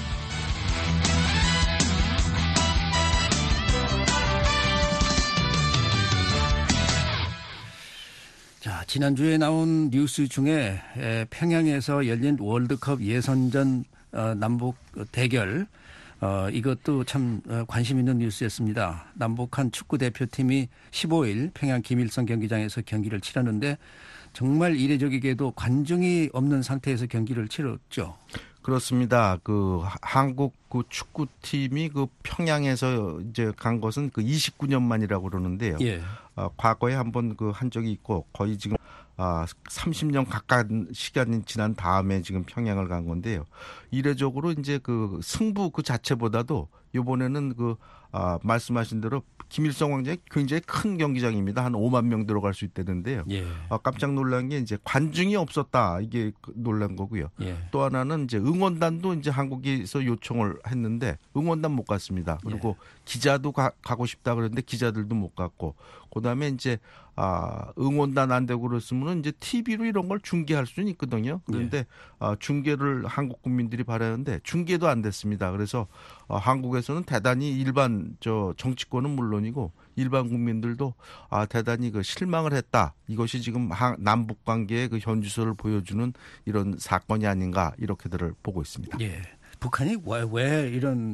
자, 지난주에 나온 뉴스 중에 평양에서 열린 월드컵 예선전 남북 대결 이것도 참 관심 있는 뉴스였습니다. 남북한 축구 대표팀이 15일 평양 김일성 경기장에서 경기를 치렀는데 정말 이례적이게도 관중이 없는 상태에서 경기를 치렀죠. 그렇습니다. 한국 축구팀이 평양에서 이제 간 것은 29년 만이라고 그러는데요. 예. 과거에 한번 한 적이 있고 거의 지금 30년 가까운 시간이 지난 다음에 지금 평양을 간 건데요. 이례적으로 이제 승부 자체보다도 이번에는 말씀하신 대로 김일성 광장이 굉장히 큰 경기장입니다. 한 5만 명 들어갈 수 있다는데요. 예. 깜짝 놀란 게 이제 관중이 없었다. 이게 놀란 거고요. 예. 또 하나는 이제 응원단도 이제 한국에서 요청을 했는데 응원단 못 갔습니다. 그리고 기자도 가고 싶다 그랬는데 기자들도 못 갔고 그다음에 이제 응원단 안 되고 그랬으면 이제 TV로 이런 걸 중계할 수는 있거든요. 그런데 중계를 한국 국민들이 바라는데 중계도 안 됐습니다. 그래서 한국에서는 대단히 일반 정치권은 물론이고 일반 국민들도 대단히 실망을 했다. 이것이 지금 남북 관계의 현주소를 보여주는 이런 사건이 아닌가 이렇게들을 보고 있습니다. 예. 북한이 왜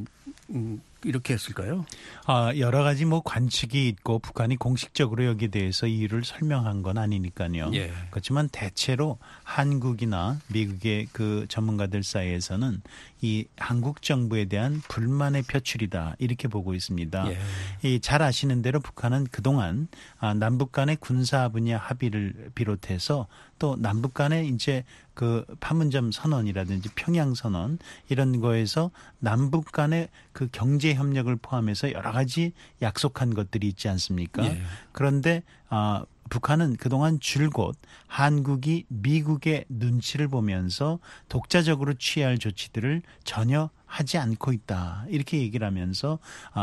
이렇게 했을까요? 여러 가지 관측이 있고 북한이 공식적으로 여기에 대해서 이유를 설명한 건 아니니까요. 예. 그렇지만 대체로 한국이나 미국의 전문가들 사이에서는 이 한국 정부에 대한 불만의 표출이다 이렇게 보고 있습니다. 예. 잘 아시는 대로 북한은 그동안 남북 간의 군사 분야 합의를 비롯해서 또 남북 간의 이제 판문점 선언이라든지 평양 선언 이런 거에서 남북 간의 경제 협력을 포함해서 여러 가지 약속한 것들이 있지 않습니까? 예. 그런데 북한은 그동안 줄곧 한국이 미국의 눈치를 보면서 독자적으로 취할 조치들을 전혀 하지 않고 있다. 이렇게 얘기를 하면서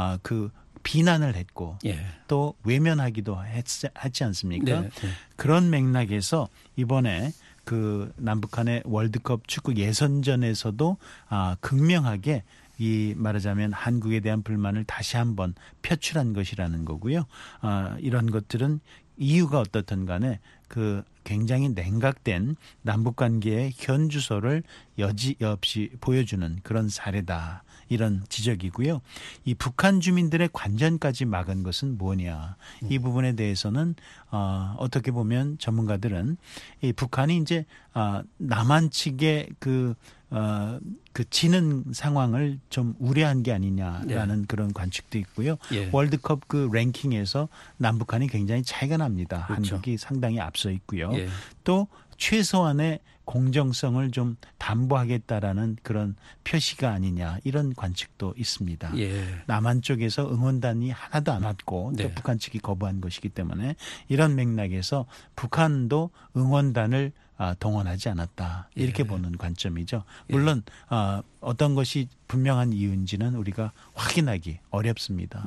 비난을 했고 예. 또 외면하기도 했지 않습니까? 네. 그런 맥락에서 이번에 그 남북한의 월드컵 축구 예선전에서도 극명하게 이 말하자면 한국에 대한 불만을 다시 한번 표출한 것이라는 거고요. 이런 것들은 이유가 어떻든 간에 그 굉장히 냉각된 남북관계의 현주소를 여지없이 보여주는 그런 사례다. 이런 지적이고요. 이 북한 주민들의 관전까지 막은 것은 뭐냐. 이 부분에 대해서는 어떻게 보면 전문가들은 이 북한이 이제 남한 측의 그 지는 상황을 좀 우려한 게 아니냐라는 그런 관측도 있고요. 월드컵 그 랭킹에서 남북한이 굉장히 차이가 납니다. 그렇죠. 한국이 상당히 앞서 있고요. 또 최소한의 공정성을 좀 담보하겠다라는 그런 표시가 아니냐 이런 관측도 있습니다. 남한 쪽에서 응원단이 하나도 안 왔고 또 북한 측이 거부한 것이기 때문에 이런 맥락에서 북한도 응원단을 동원하지 않았다 이렇게 보는 관점이죠. 물론 어떤 것이 분명한 이유인지는 우리가 확인하기 어렵습니다.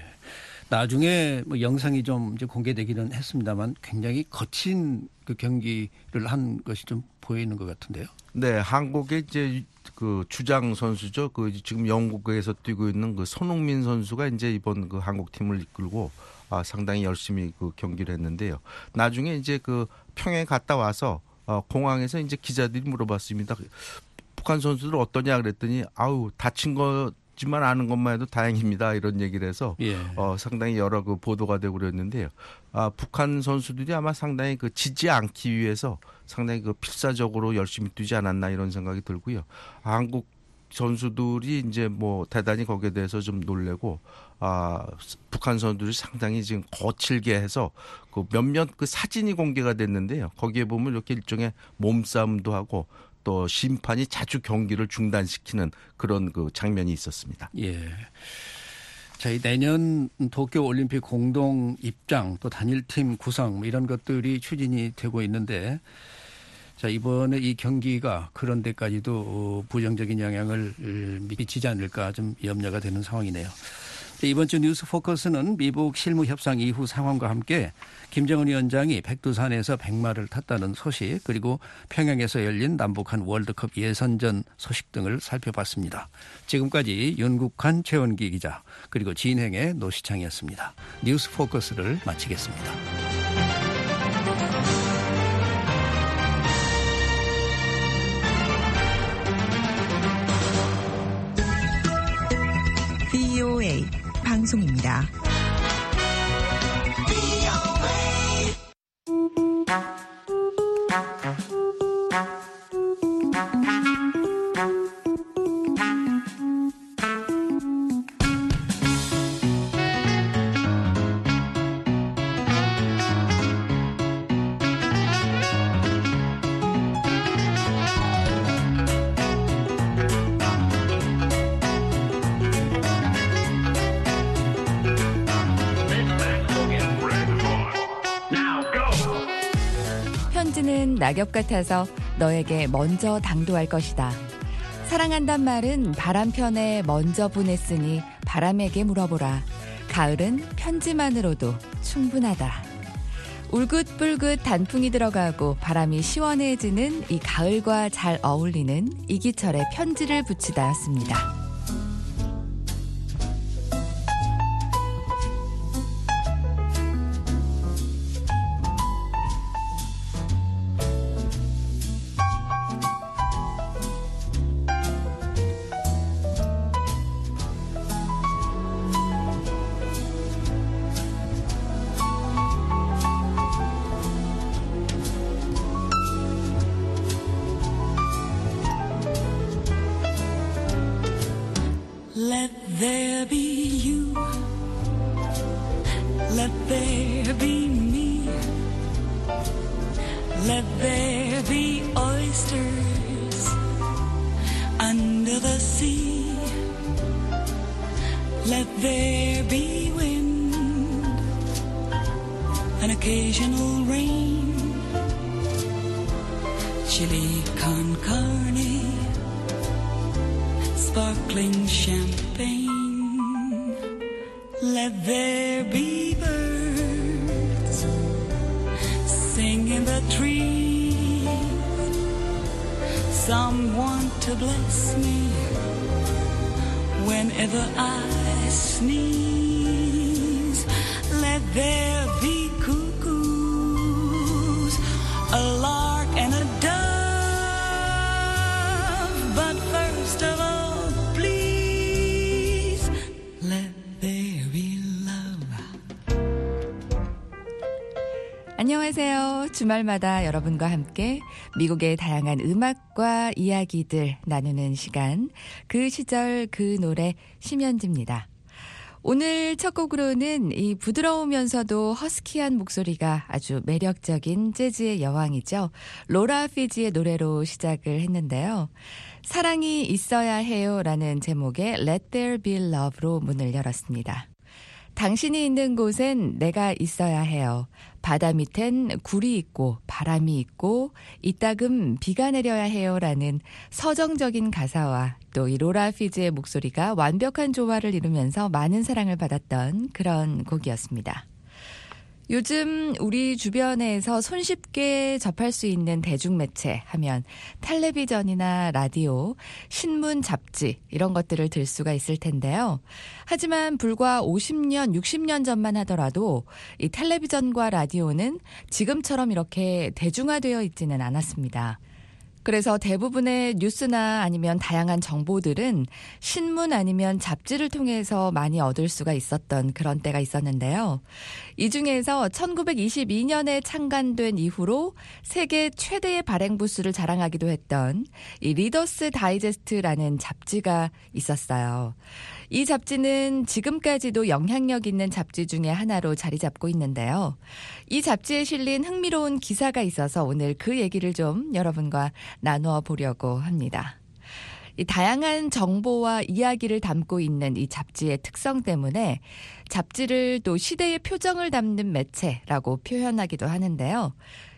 나중에 뭐 영상이 좀 이제 공개되기는 했습니다만 굉장히 거친 그 경기를 한 것이 좀 보이는 것 같은데요. 네, 한국의 이제 그 주장 선수죠. 그 지금 영국에서 뛰고 있는 그 손흥민 선수가 이제 이번 그 한국 팀을 이끌고 상당히 열심히 그 경기를 했는데요. 나중에 이제 그 평양에 갔다 와서 공항에서 이제 기자들이 물어봤습니다. 북한 선수들 어떠냐 그랬더니 다친 거지만 아는 것만 해도 다행입니다. 이런 얘기를 해서 상당히 여러 그 보도가 되고 그랬는데요. 북한 선수들이 아마 상당히 그 지지 않기 위해서 상당히 그 필사적으로 열심히 뛰지 않았나 이런 생각이 들고요. 한국 선수들이 이제 뭐 대단히 거기에 대해서 좀 놀래고 북한 선수들이 상당히 지금 거칠게 해서 그 몇몇 그 사진이 공개가 됐는데요. 거기에 보면 이렇게 일종의 몸싸움도 하고 또 심판이 자주 경기를 중단시키는 그런 그 장면이 있었습니다. 저희 내년 도쿄 올림픽 공동 입장 또 단일팀 구성 뭐 이런 것들이 추진이 되고 있는데 자, 이번에 이 경기가 그런 데까지도 부정적인 영향을 미치지 않을까 좀 염려가 되는 상황이네요. 이번 주 뉴스 포커스는 미북 실무 협상 이후 상황과 함께 김정은 위원장이 백두산에서 백마를 탔다는 소식 그리고 평양에서 열린 남북한 월드컵 예선전 소식 등을 살펴봤습니다. 지금까지 윤국한 최원기 기자 그리고 진행의 노시창이었습니다. 뉴스 포커스를 마치겠습니다. VOA 방송입니다. 편지는 낙엽 같아서 너에게 먼저 당도할 것이다. 사랑한단 말은 바람편에 먼저 보냈으니 바람에게 물어보라. 가을은 편지만으로도 충분하다. 울긋불긋 단풍이 들어가고 바람이 시원해지는 이 가을과 잘 어울리는 이기철의 편지를 붙이다였습니다. Let there be you. Let there be me. Let there be oysters under the sea. Let there be wind, an occasional rain, chili con carne, sparkling champagne. Let there be birds sing in the trees. someone to bless me whenever I sneeze. Let there be cuckoos, a lark and a dove, but first of all, please let there be love. 안녕하세요. 주말마다 여러분과 함께 미국의 다양한 음악과 이야기들 나누는 시간, 그 시절 그 노래 심연지입니다. 오늘 첫 곡으로는 이 부드러우면서도 허스키한 목소리가 아주 매력적인 재즈의 여왕이죠. 로라 피지의 노래로 시작을 했는데요. 사랑이 있어야 해요라는 제목의 Let There Be Love로 문을 열었습니다. 당신이 있는 곳엔 내가 있어야 해요. 바다 밑엔 굴이 있고 바람이 있고 이따금 비가 내려야 해요라는 서정적인 가사와 또 이 로라 피즈의 목소리가 완벽한 조화를 이루면서 많은 사랑을 받았던 그런 곡이었습니다. 요즘 우리 주변에서 손쉽게 접할 수 있는 대중매체 하면 텔레비전이나 라디오, 신문, 잡지 이런 것들을 들 수가 있을 텐데요. 하지만 불과 50년, 60년 전만 하더라도 이 텔레비전과 라디오는 지금처럼 이렇게 대중화되어 있지는 않았습니다. 그래서 대부분의 뉴스나 아니면 다양한 정보들은 신문 아니면 잡지를 통해서 많이 얻을 수가 있었던 그런 때가 있었는데요. 이 중에서 1922년에 창간된 이후로 세계 최대의 발행 부수를 자랑하기도 했던 이 리더스 다이제스트라는 잡지가 있었어요. 이 잡지는 지금까지도 영향력 있는 잡지 중에 하나로 자리 잡고 있는데요. 이 잡지에 실린 흥미로운 기사가 있어서 오늘 그 얘기를 좀 여러분과 나누어 보려고 합니다. 이 다양한 정보와 이야기를 담고 있는 이 잡지의 특성 때문에 잡지를 또 시대의 표정을 담는 매체라고 표현하기도 하는데요.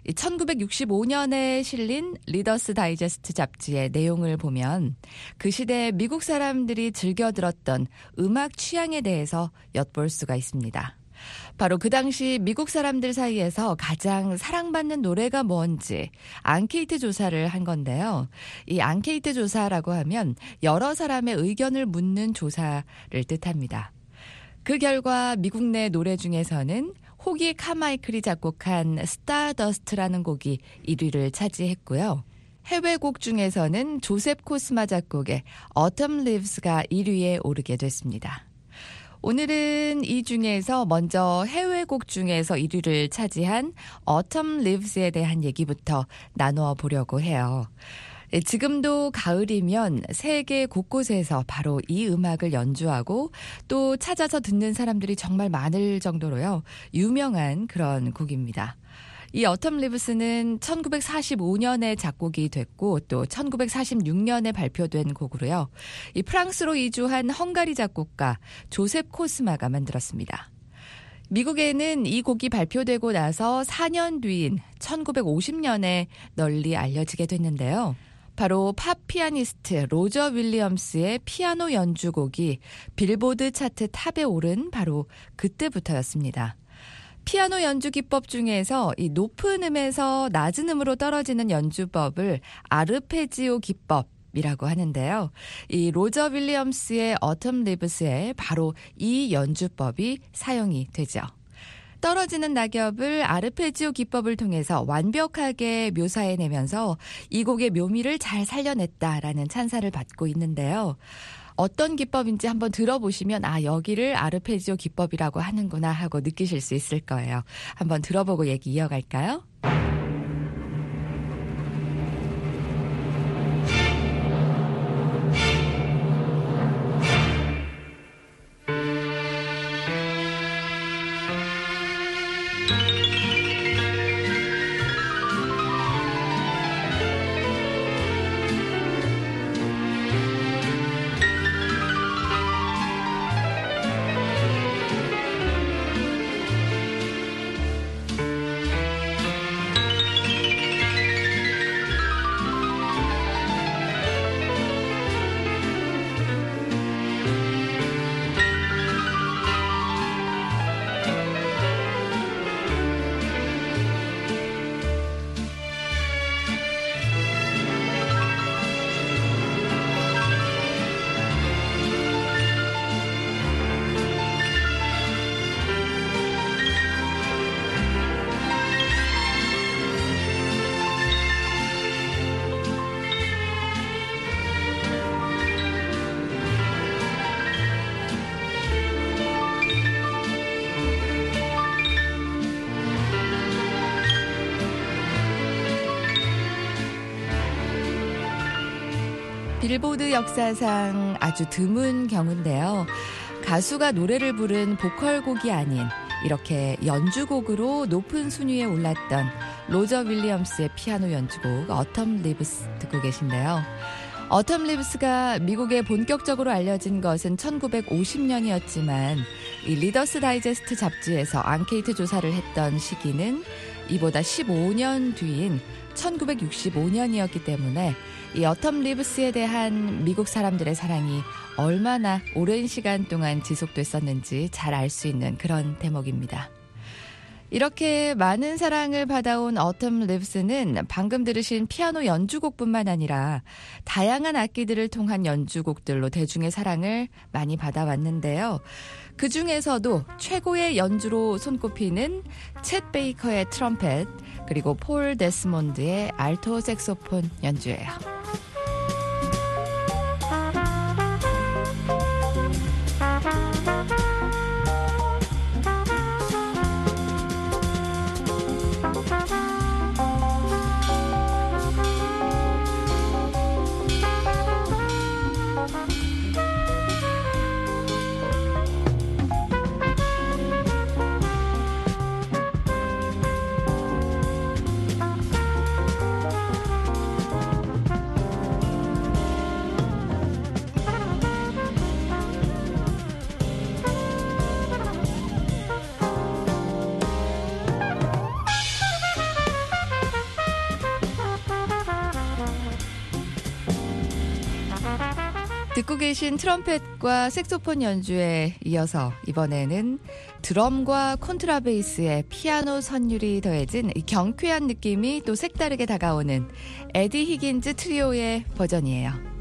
1965년에 실린 리더스 다이제스트 잡지의 내용을 보면 그 시대 미국 사람들이 즐겨 들었던 음악 취향에 대해서 엿볼 수가 있습니다. 바로 그 당시 미국 사람들 사이에서 가장 사랑받는 노래가 뭔지 앙케이트 조사를 한 건데요. 이 앙케이트 조사라고 하면 여러 사람의 의견을 묻는 조사를 뜻합니다. 그 결과 미국 내 노래 중에서는 호기 카마이클이 작곡한 스타더스트라는 곡이 1위를 차지했고요. 해외 곡 중에서는 조셉 코스마 작곡의 Autumn Leaves가 1위에 오르게 됐습니다. 오늘은 이 중에서 먼저 해외 곡 중에서 1위를 차지한 Autumn Leaves에 대한 얘기부터 나누어 보려고 해요. 지금도 가을이면 세계 곳곳에서 바로 이 음악을 연주하고 또 찾아서 듣는 사람들이 정말 많을 정도로요. 유명한 그런 곡입니다. 이 Autumn Leaves는 1945년에 작곡이 됐고 또 1946년에 발표된 곡으로요. 이 프랑스로 이주한 헝가리 작곡가 조셉 코스마가 만들었습니다. 미국에는 이 곡이 발표되고 나서 4년 뒤인 1950년에 널리 알려지게 됐는데요. 바로 팝 피아니스트 로저 윌리엄스의 피아노 연주곡이 빌보드 차트 탑에 오른 바로 그때부터였습니다. 피아노 연주 기법 중에서 이 높은 음에서 낮은 음으로 떨어지는 연주법을 아르페지오 기법이라고 하는데요. 이 로저 윌리엄스의 Autumn Leaves에 바로 이 연주법이 사용이 되죠. 떨어지는 낙엽을 아르페지오 기법을 통해서 완벽하게 묘사해내면서 이 곡의 묘미를 잘 살려냈다라는 찬사를 받고 있는데요. 어떤 기법인지 한번 들어보시면 아 여기를 아르페지오 기법이라고 하는구나 하고 느끼실 수 있을 거예요. 한번 들어보고 얘기 이어갈까요? 빌보드 역사상 아주 드문 경우인데요. 가수가 노래를 부른 보컬곡이 아닌 이렇게 연주곡으로 높은 순위에 올랐던 로저 윌리엄스의 피아노 연주곡 어텀 리브스 듣고 계신데요. 어텀 리브스가 미국에 본격적으로 알려진 것은 1950년이었지만 이 리더스 다이제스트 잡지에서 앙케이트 조사를 했던 시기는 이보다 15년 뒤인 1965년이었기 때문에 이 어텀 리브스에 대한 미국 사람들의 사랑이 얼마나 오랜 시간 동안 지속됐었는지 잘 알 수 있는 그런 대목입니다. 이렇게 많은 사랑을 받아온 어텀 리브스는 방금 들으신 피아노 연주곡뿐만 아니라 다양한 악기들을 통한 연주곡들로 대중의 사랑을 많이 받아왔는데요. 그 중에서도 최고의 연주로 손꼽히는 챗 베이커의 트럼펫 그리고 폴 데스몬드의 알토 색소폰 연주예요. 듣고 계신 트럼펫과 색소폰 연주에 이어서 이번에는 드럼과 콘트라베이스의 피아노 선율이 더해진 경쾌한 느낌이 또 색다르게 다가오는 에디 히긴즈 트리오의 버전이에요.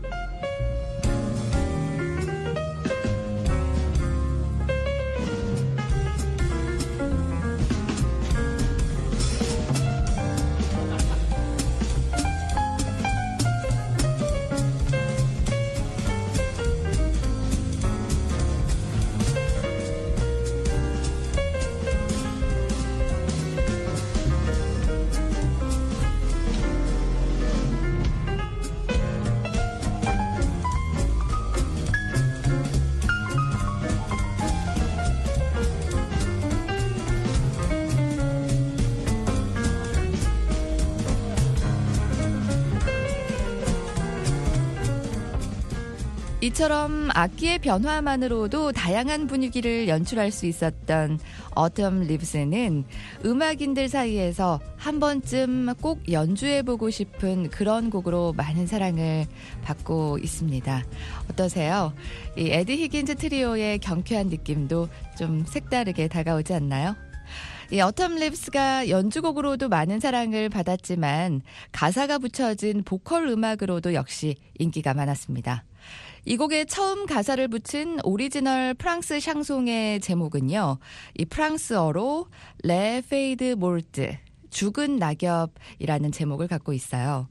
이처럼 악기의 변화만으로도 다양한 분위기를 연출할 수 있었던 어텀 리브스는 음악인들 사이에서 한 번쯤 꼭 연주해보고 싶은 그런 곡으로 많은 사랑을 받고 있습니다. 어떠세요? 이 에디 히긴즈 트리오의 경쾌한 느낌도 좀 색다르게 다가오지 않나요? 이 어텀 리브스가 연주곡으로도 많은 사랑을 받았지만 가사가 붙여진 보컬 음악으로도 역시 인기가 많았습니다. 이 곡에 처음 가사를 붙인 오리지널 프랑스 샹송의 제목은요. 이 프랑스어로 레 페이드 몰트, 죽은 낙엽이라는 제목을 갖고 있어요.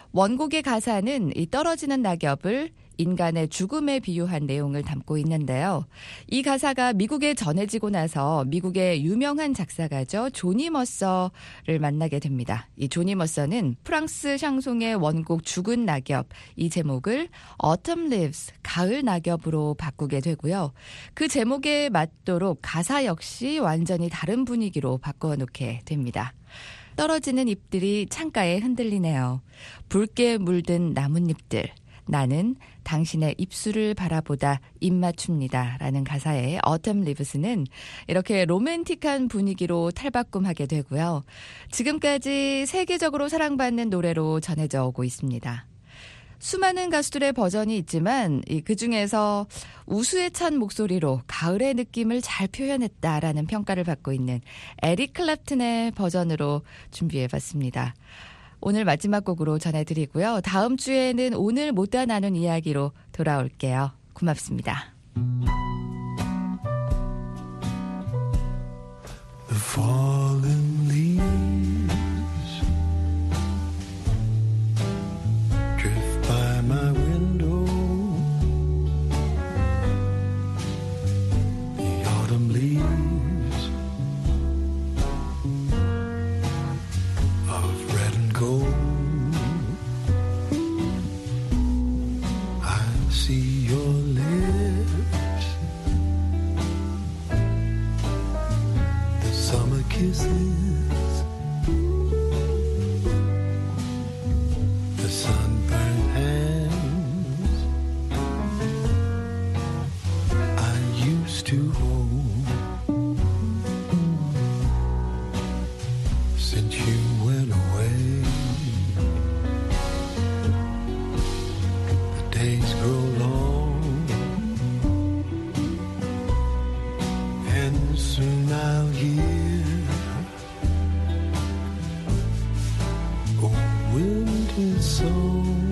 원곡의 가사는 이 떨어지는 낙엽을 인간의 죽음에 비유한 내용을 담고 있는데요. 이 가사가 미국에 전해지고 나서 미국의 유명한 작사가죠. 조니 머서를 만나게 됩니다. 이 조니 머서는 프랑스 샹송의 원곡 죽은 낙엽 이 제목을 Autumn Leaves, 가을 낙엽으로 바꾸게 되고요. 그 제목에 맞도록 가사 역시 완전히 다른 분위기로 바꿔놓게 됩니다. 떨어지는 잎들이 창가에 흔들리네요. 붉게 물든 나뭇잎들. 나는 당신의 입술을 바라보다 입맞춥니다. 라는 가사의 어텀 리브스는 이렇게 로맨틱한 분위기로 탈바꿈하게 되고요. 지금까지 세계적으로 사랑받는 노래로 전해져 오고 있습니다. 수많은 가수들의 버전이 있지만 그중에서 우수에 찬 목소리로 가을의 느낌을 잘 표현했다라는 평가를 받고 있는 에릭 클랩튼의 버전으로 준비해봤습니다. 오늘 마지막 곡으로 전해드리고요. 다음 주에는 오늘 못다 나눈 이야기로 돌아올게요. 고맙습니다. The fallen leaves drift by my window. The autumn leaves of red and gold. the sunburned hands I used to hold. Since you went away, the days grow long, and soon I'll hear a winter song.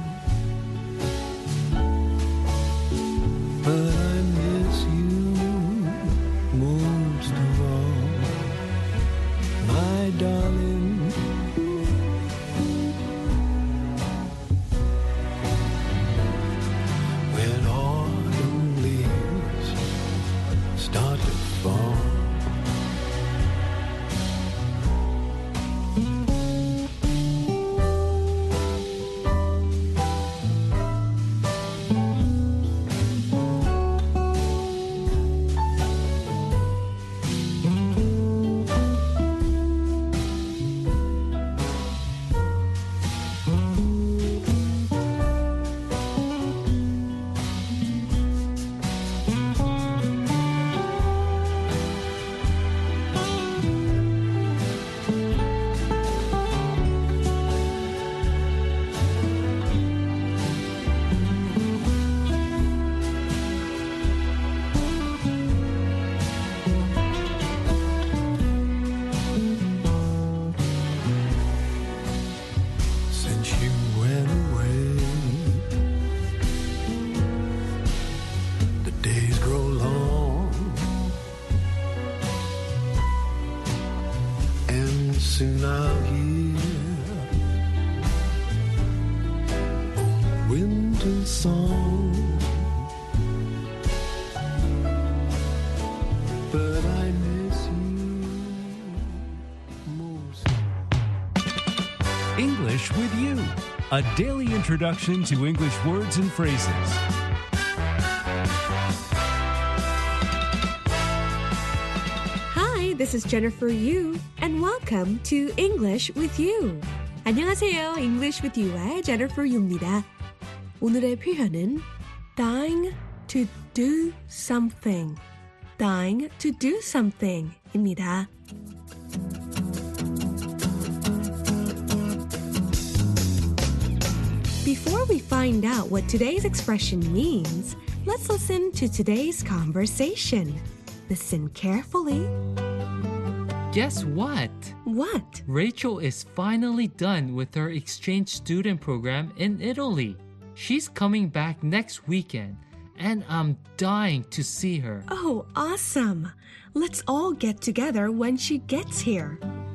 But I miss you most of all, my darling. When autumn leaves start to fall, since you went away, the days grow long, and soon I'll hear a winter song. But I miss you most. English with You, a daily introduction to English words and phrases. Hi, this is Jennifer Yu, and welcome to English with You. 안녕하세요, English with You의 Jennifer Yu입니다. 오늘의 표현은 dying to do something, dying to do something입니다. Before we find out what today's expression means, let's listen to today's conversation. Listen carefully. Guess what? What? Rachel is finally done with her exchange student program in Italy. She's coming back next weekend, and I'm dying to see her. Oh, awesome. Let's all get together when she gets here.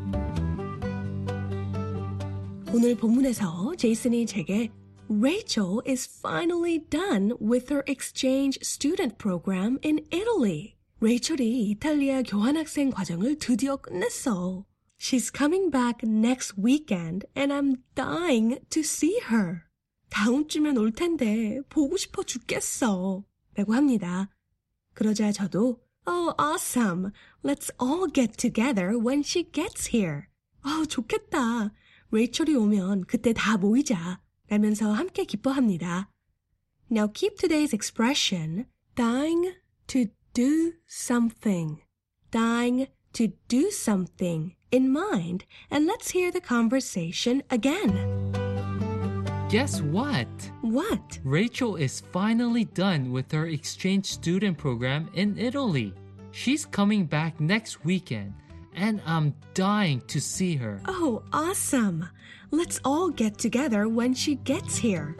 오늘 본문에서 제이슨이 제게 Rachel is finally done with her exchange student program in Italy. 레이첼이 이탈리아 교환학생 과정을 드디어 끝냈어. She's coming back next weekend and I'm dying to see her. 다음 주면 올 텐데 보고 싶어 죽겠어. 라고 합니다. 그러자 저도 Oh, awesome. Let's all get together when she gets here. 좋겠다. 레이첼이 오면 그때 다 모이자. 라면서 함께 기뻐합니다. Now keep today's expression, dying to do something, dying to do something in mind, and let's hear the conversation again. Guess what? What? Rachel is finally done with her exchange student program in Italy. She's coming back next weekend, and I'm dying to see her. Oh, awesome. Let's all get together when she gets here.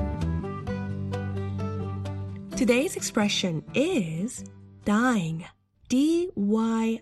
Today's expression is dying. D-Y-I-N-G.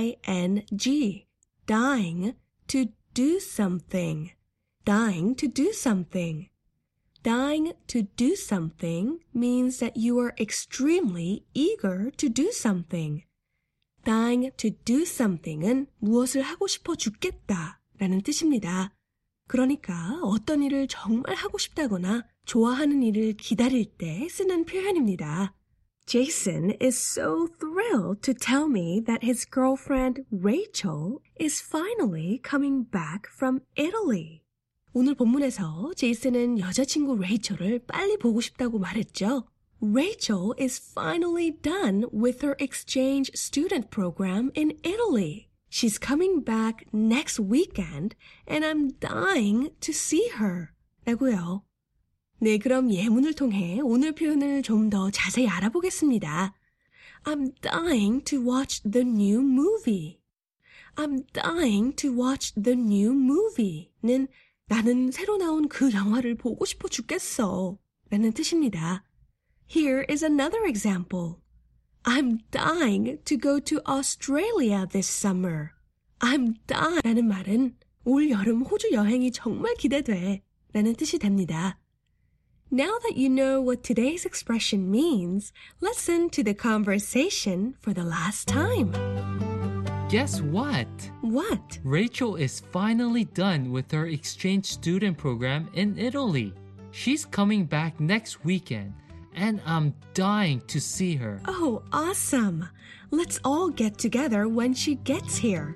Dying to do something. Dying to do something. Dying to do something means that you are extremely eager to do something. Dying to do something은 무엇을 하고 싶어 죽겠다 라는 뜻입니다. 그러니까 어떤 일을 정말 하고 싶다거나 좋아하는 일을 기다릴 때 쓰는 표현입니다. Jason is so thrilled to tell me that his girlfriend Rachel is finally coming back from Italy. 오늘 본문에서 제이슨은 여자친구 레이첼을 빨리 보고 싶다고 말했죠. Rachel is finally done with her exchange student program in Italy. She's coming back next weekend and I'm dying to see her. 라고요. 네, 그럼 예문을 통해 오늘 표현을 좀 더 자세히 알아보겠습니다. I'm dying to watch the new movie. I'm dying to watch the new movie는 나는 새로 나온 그 영화를 보고 싶어 죽겠어 라는 뜻입니다. Here is another example. I'm dying to go to Australia this summer. I'm dying 라는 말은 올 여름 호주 여행이 정말 기대돼 라는 뜻이 됩니다. Now that you know what today's expression means, listen to the conversation for the last time. Guess what? What? Rachel is finally done with her exchange student program in Italy. She's coming back next weekend, and I'm dying to see her. Oh, awesome. Let's all get together when she gets here.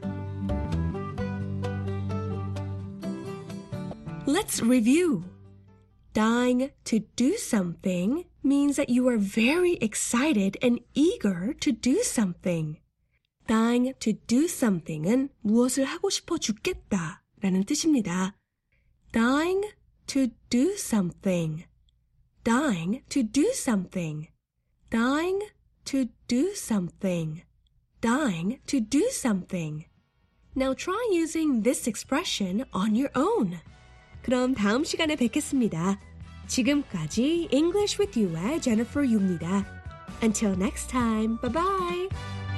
Let's review. Dying to do something means that you are very excited and eager to do something. Dying to do something은 무엇을 하고 싶어 죽겠다 라는 뜻입니다. Dying to do something. Dying to do something. Dying to do something. Dying to do something. Now try using this expression on your own. 그럼 다음 시간에 뵙겠습니다. 지금까지 English with You의 Jennifer Yu입니다. Until next time, bye-bye.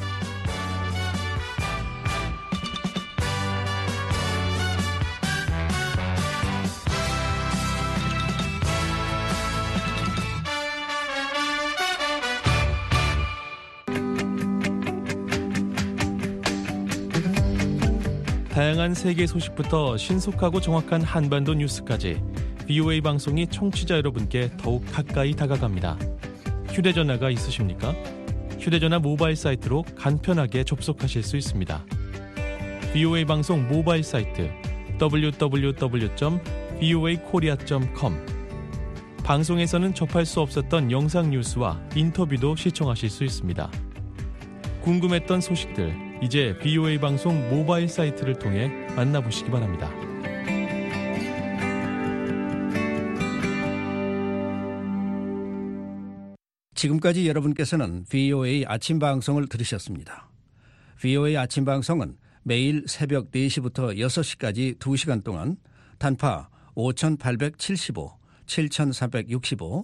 다양한 세계 소식부터 신속하고 정확한 한반도 뉴스까지 VOA 방송이 청취자 여러분께 더욱 가까이 다가갑니다. 휴대전화가 있으십니까? 휴대전화 모바일 사이트로 간편하게 접속하실 수 있습니다. VOA 방송 모바일 사이트 www.voakorea.com 방송에서는 접할 수 없었던 영상 뉴스와 인터뷰도 시청하실 수 있습니다. 궁금했던 소식들 이제 VOA 방송 모바일 사이트를 통해 만나보시기 바랍니다. 지금까지 여러분께서는 VOA 아침 방송을 들으셨습니다. VOA 아침 방송은 매일 새벽 4시부터 6시까지 2시간 동안 단파 5875, 7365,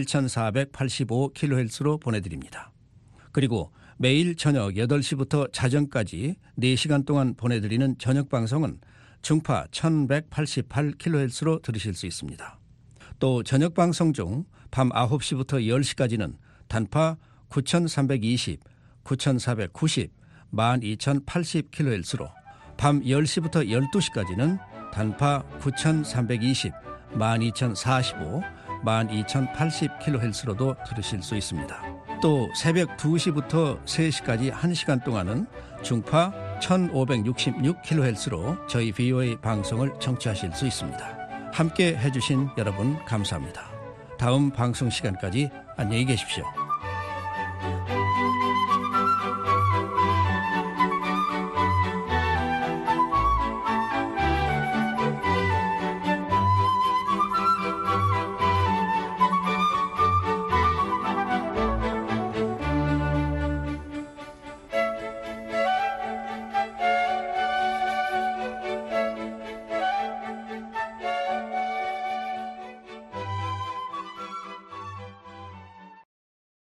7485kHz로 보내드립니다. 그리고 매일 저녁 8시부터 자정까지 4시간 동안 보내드리는 저녁 방송은 중파 1188kHz로 들으실 수 있습니다. 또 저녁 방송 중 밤 9시부터 10시까지는 단파 9320, 9490, 12080kHz로 밤 10시부터 12시까지는 단파 9320, 12045, 12080kHz로도 들으실 수 있습니다. 또 새벽 2시부터 3시까지 1시간 동안은 중파 1566kHz로 저희 VOA 방송을 청취하실 수 있습니다. 함께 해주신 여러분 감사합니다. 다음 방송 시간까지 안녕히 계십시오.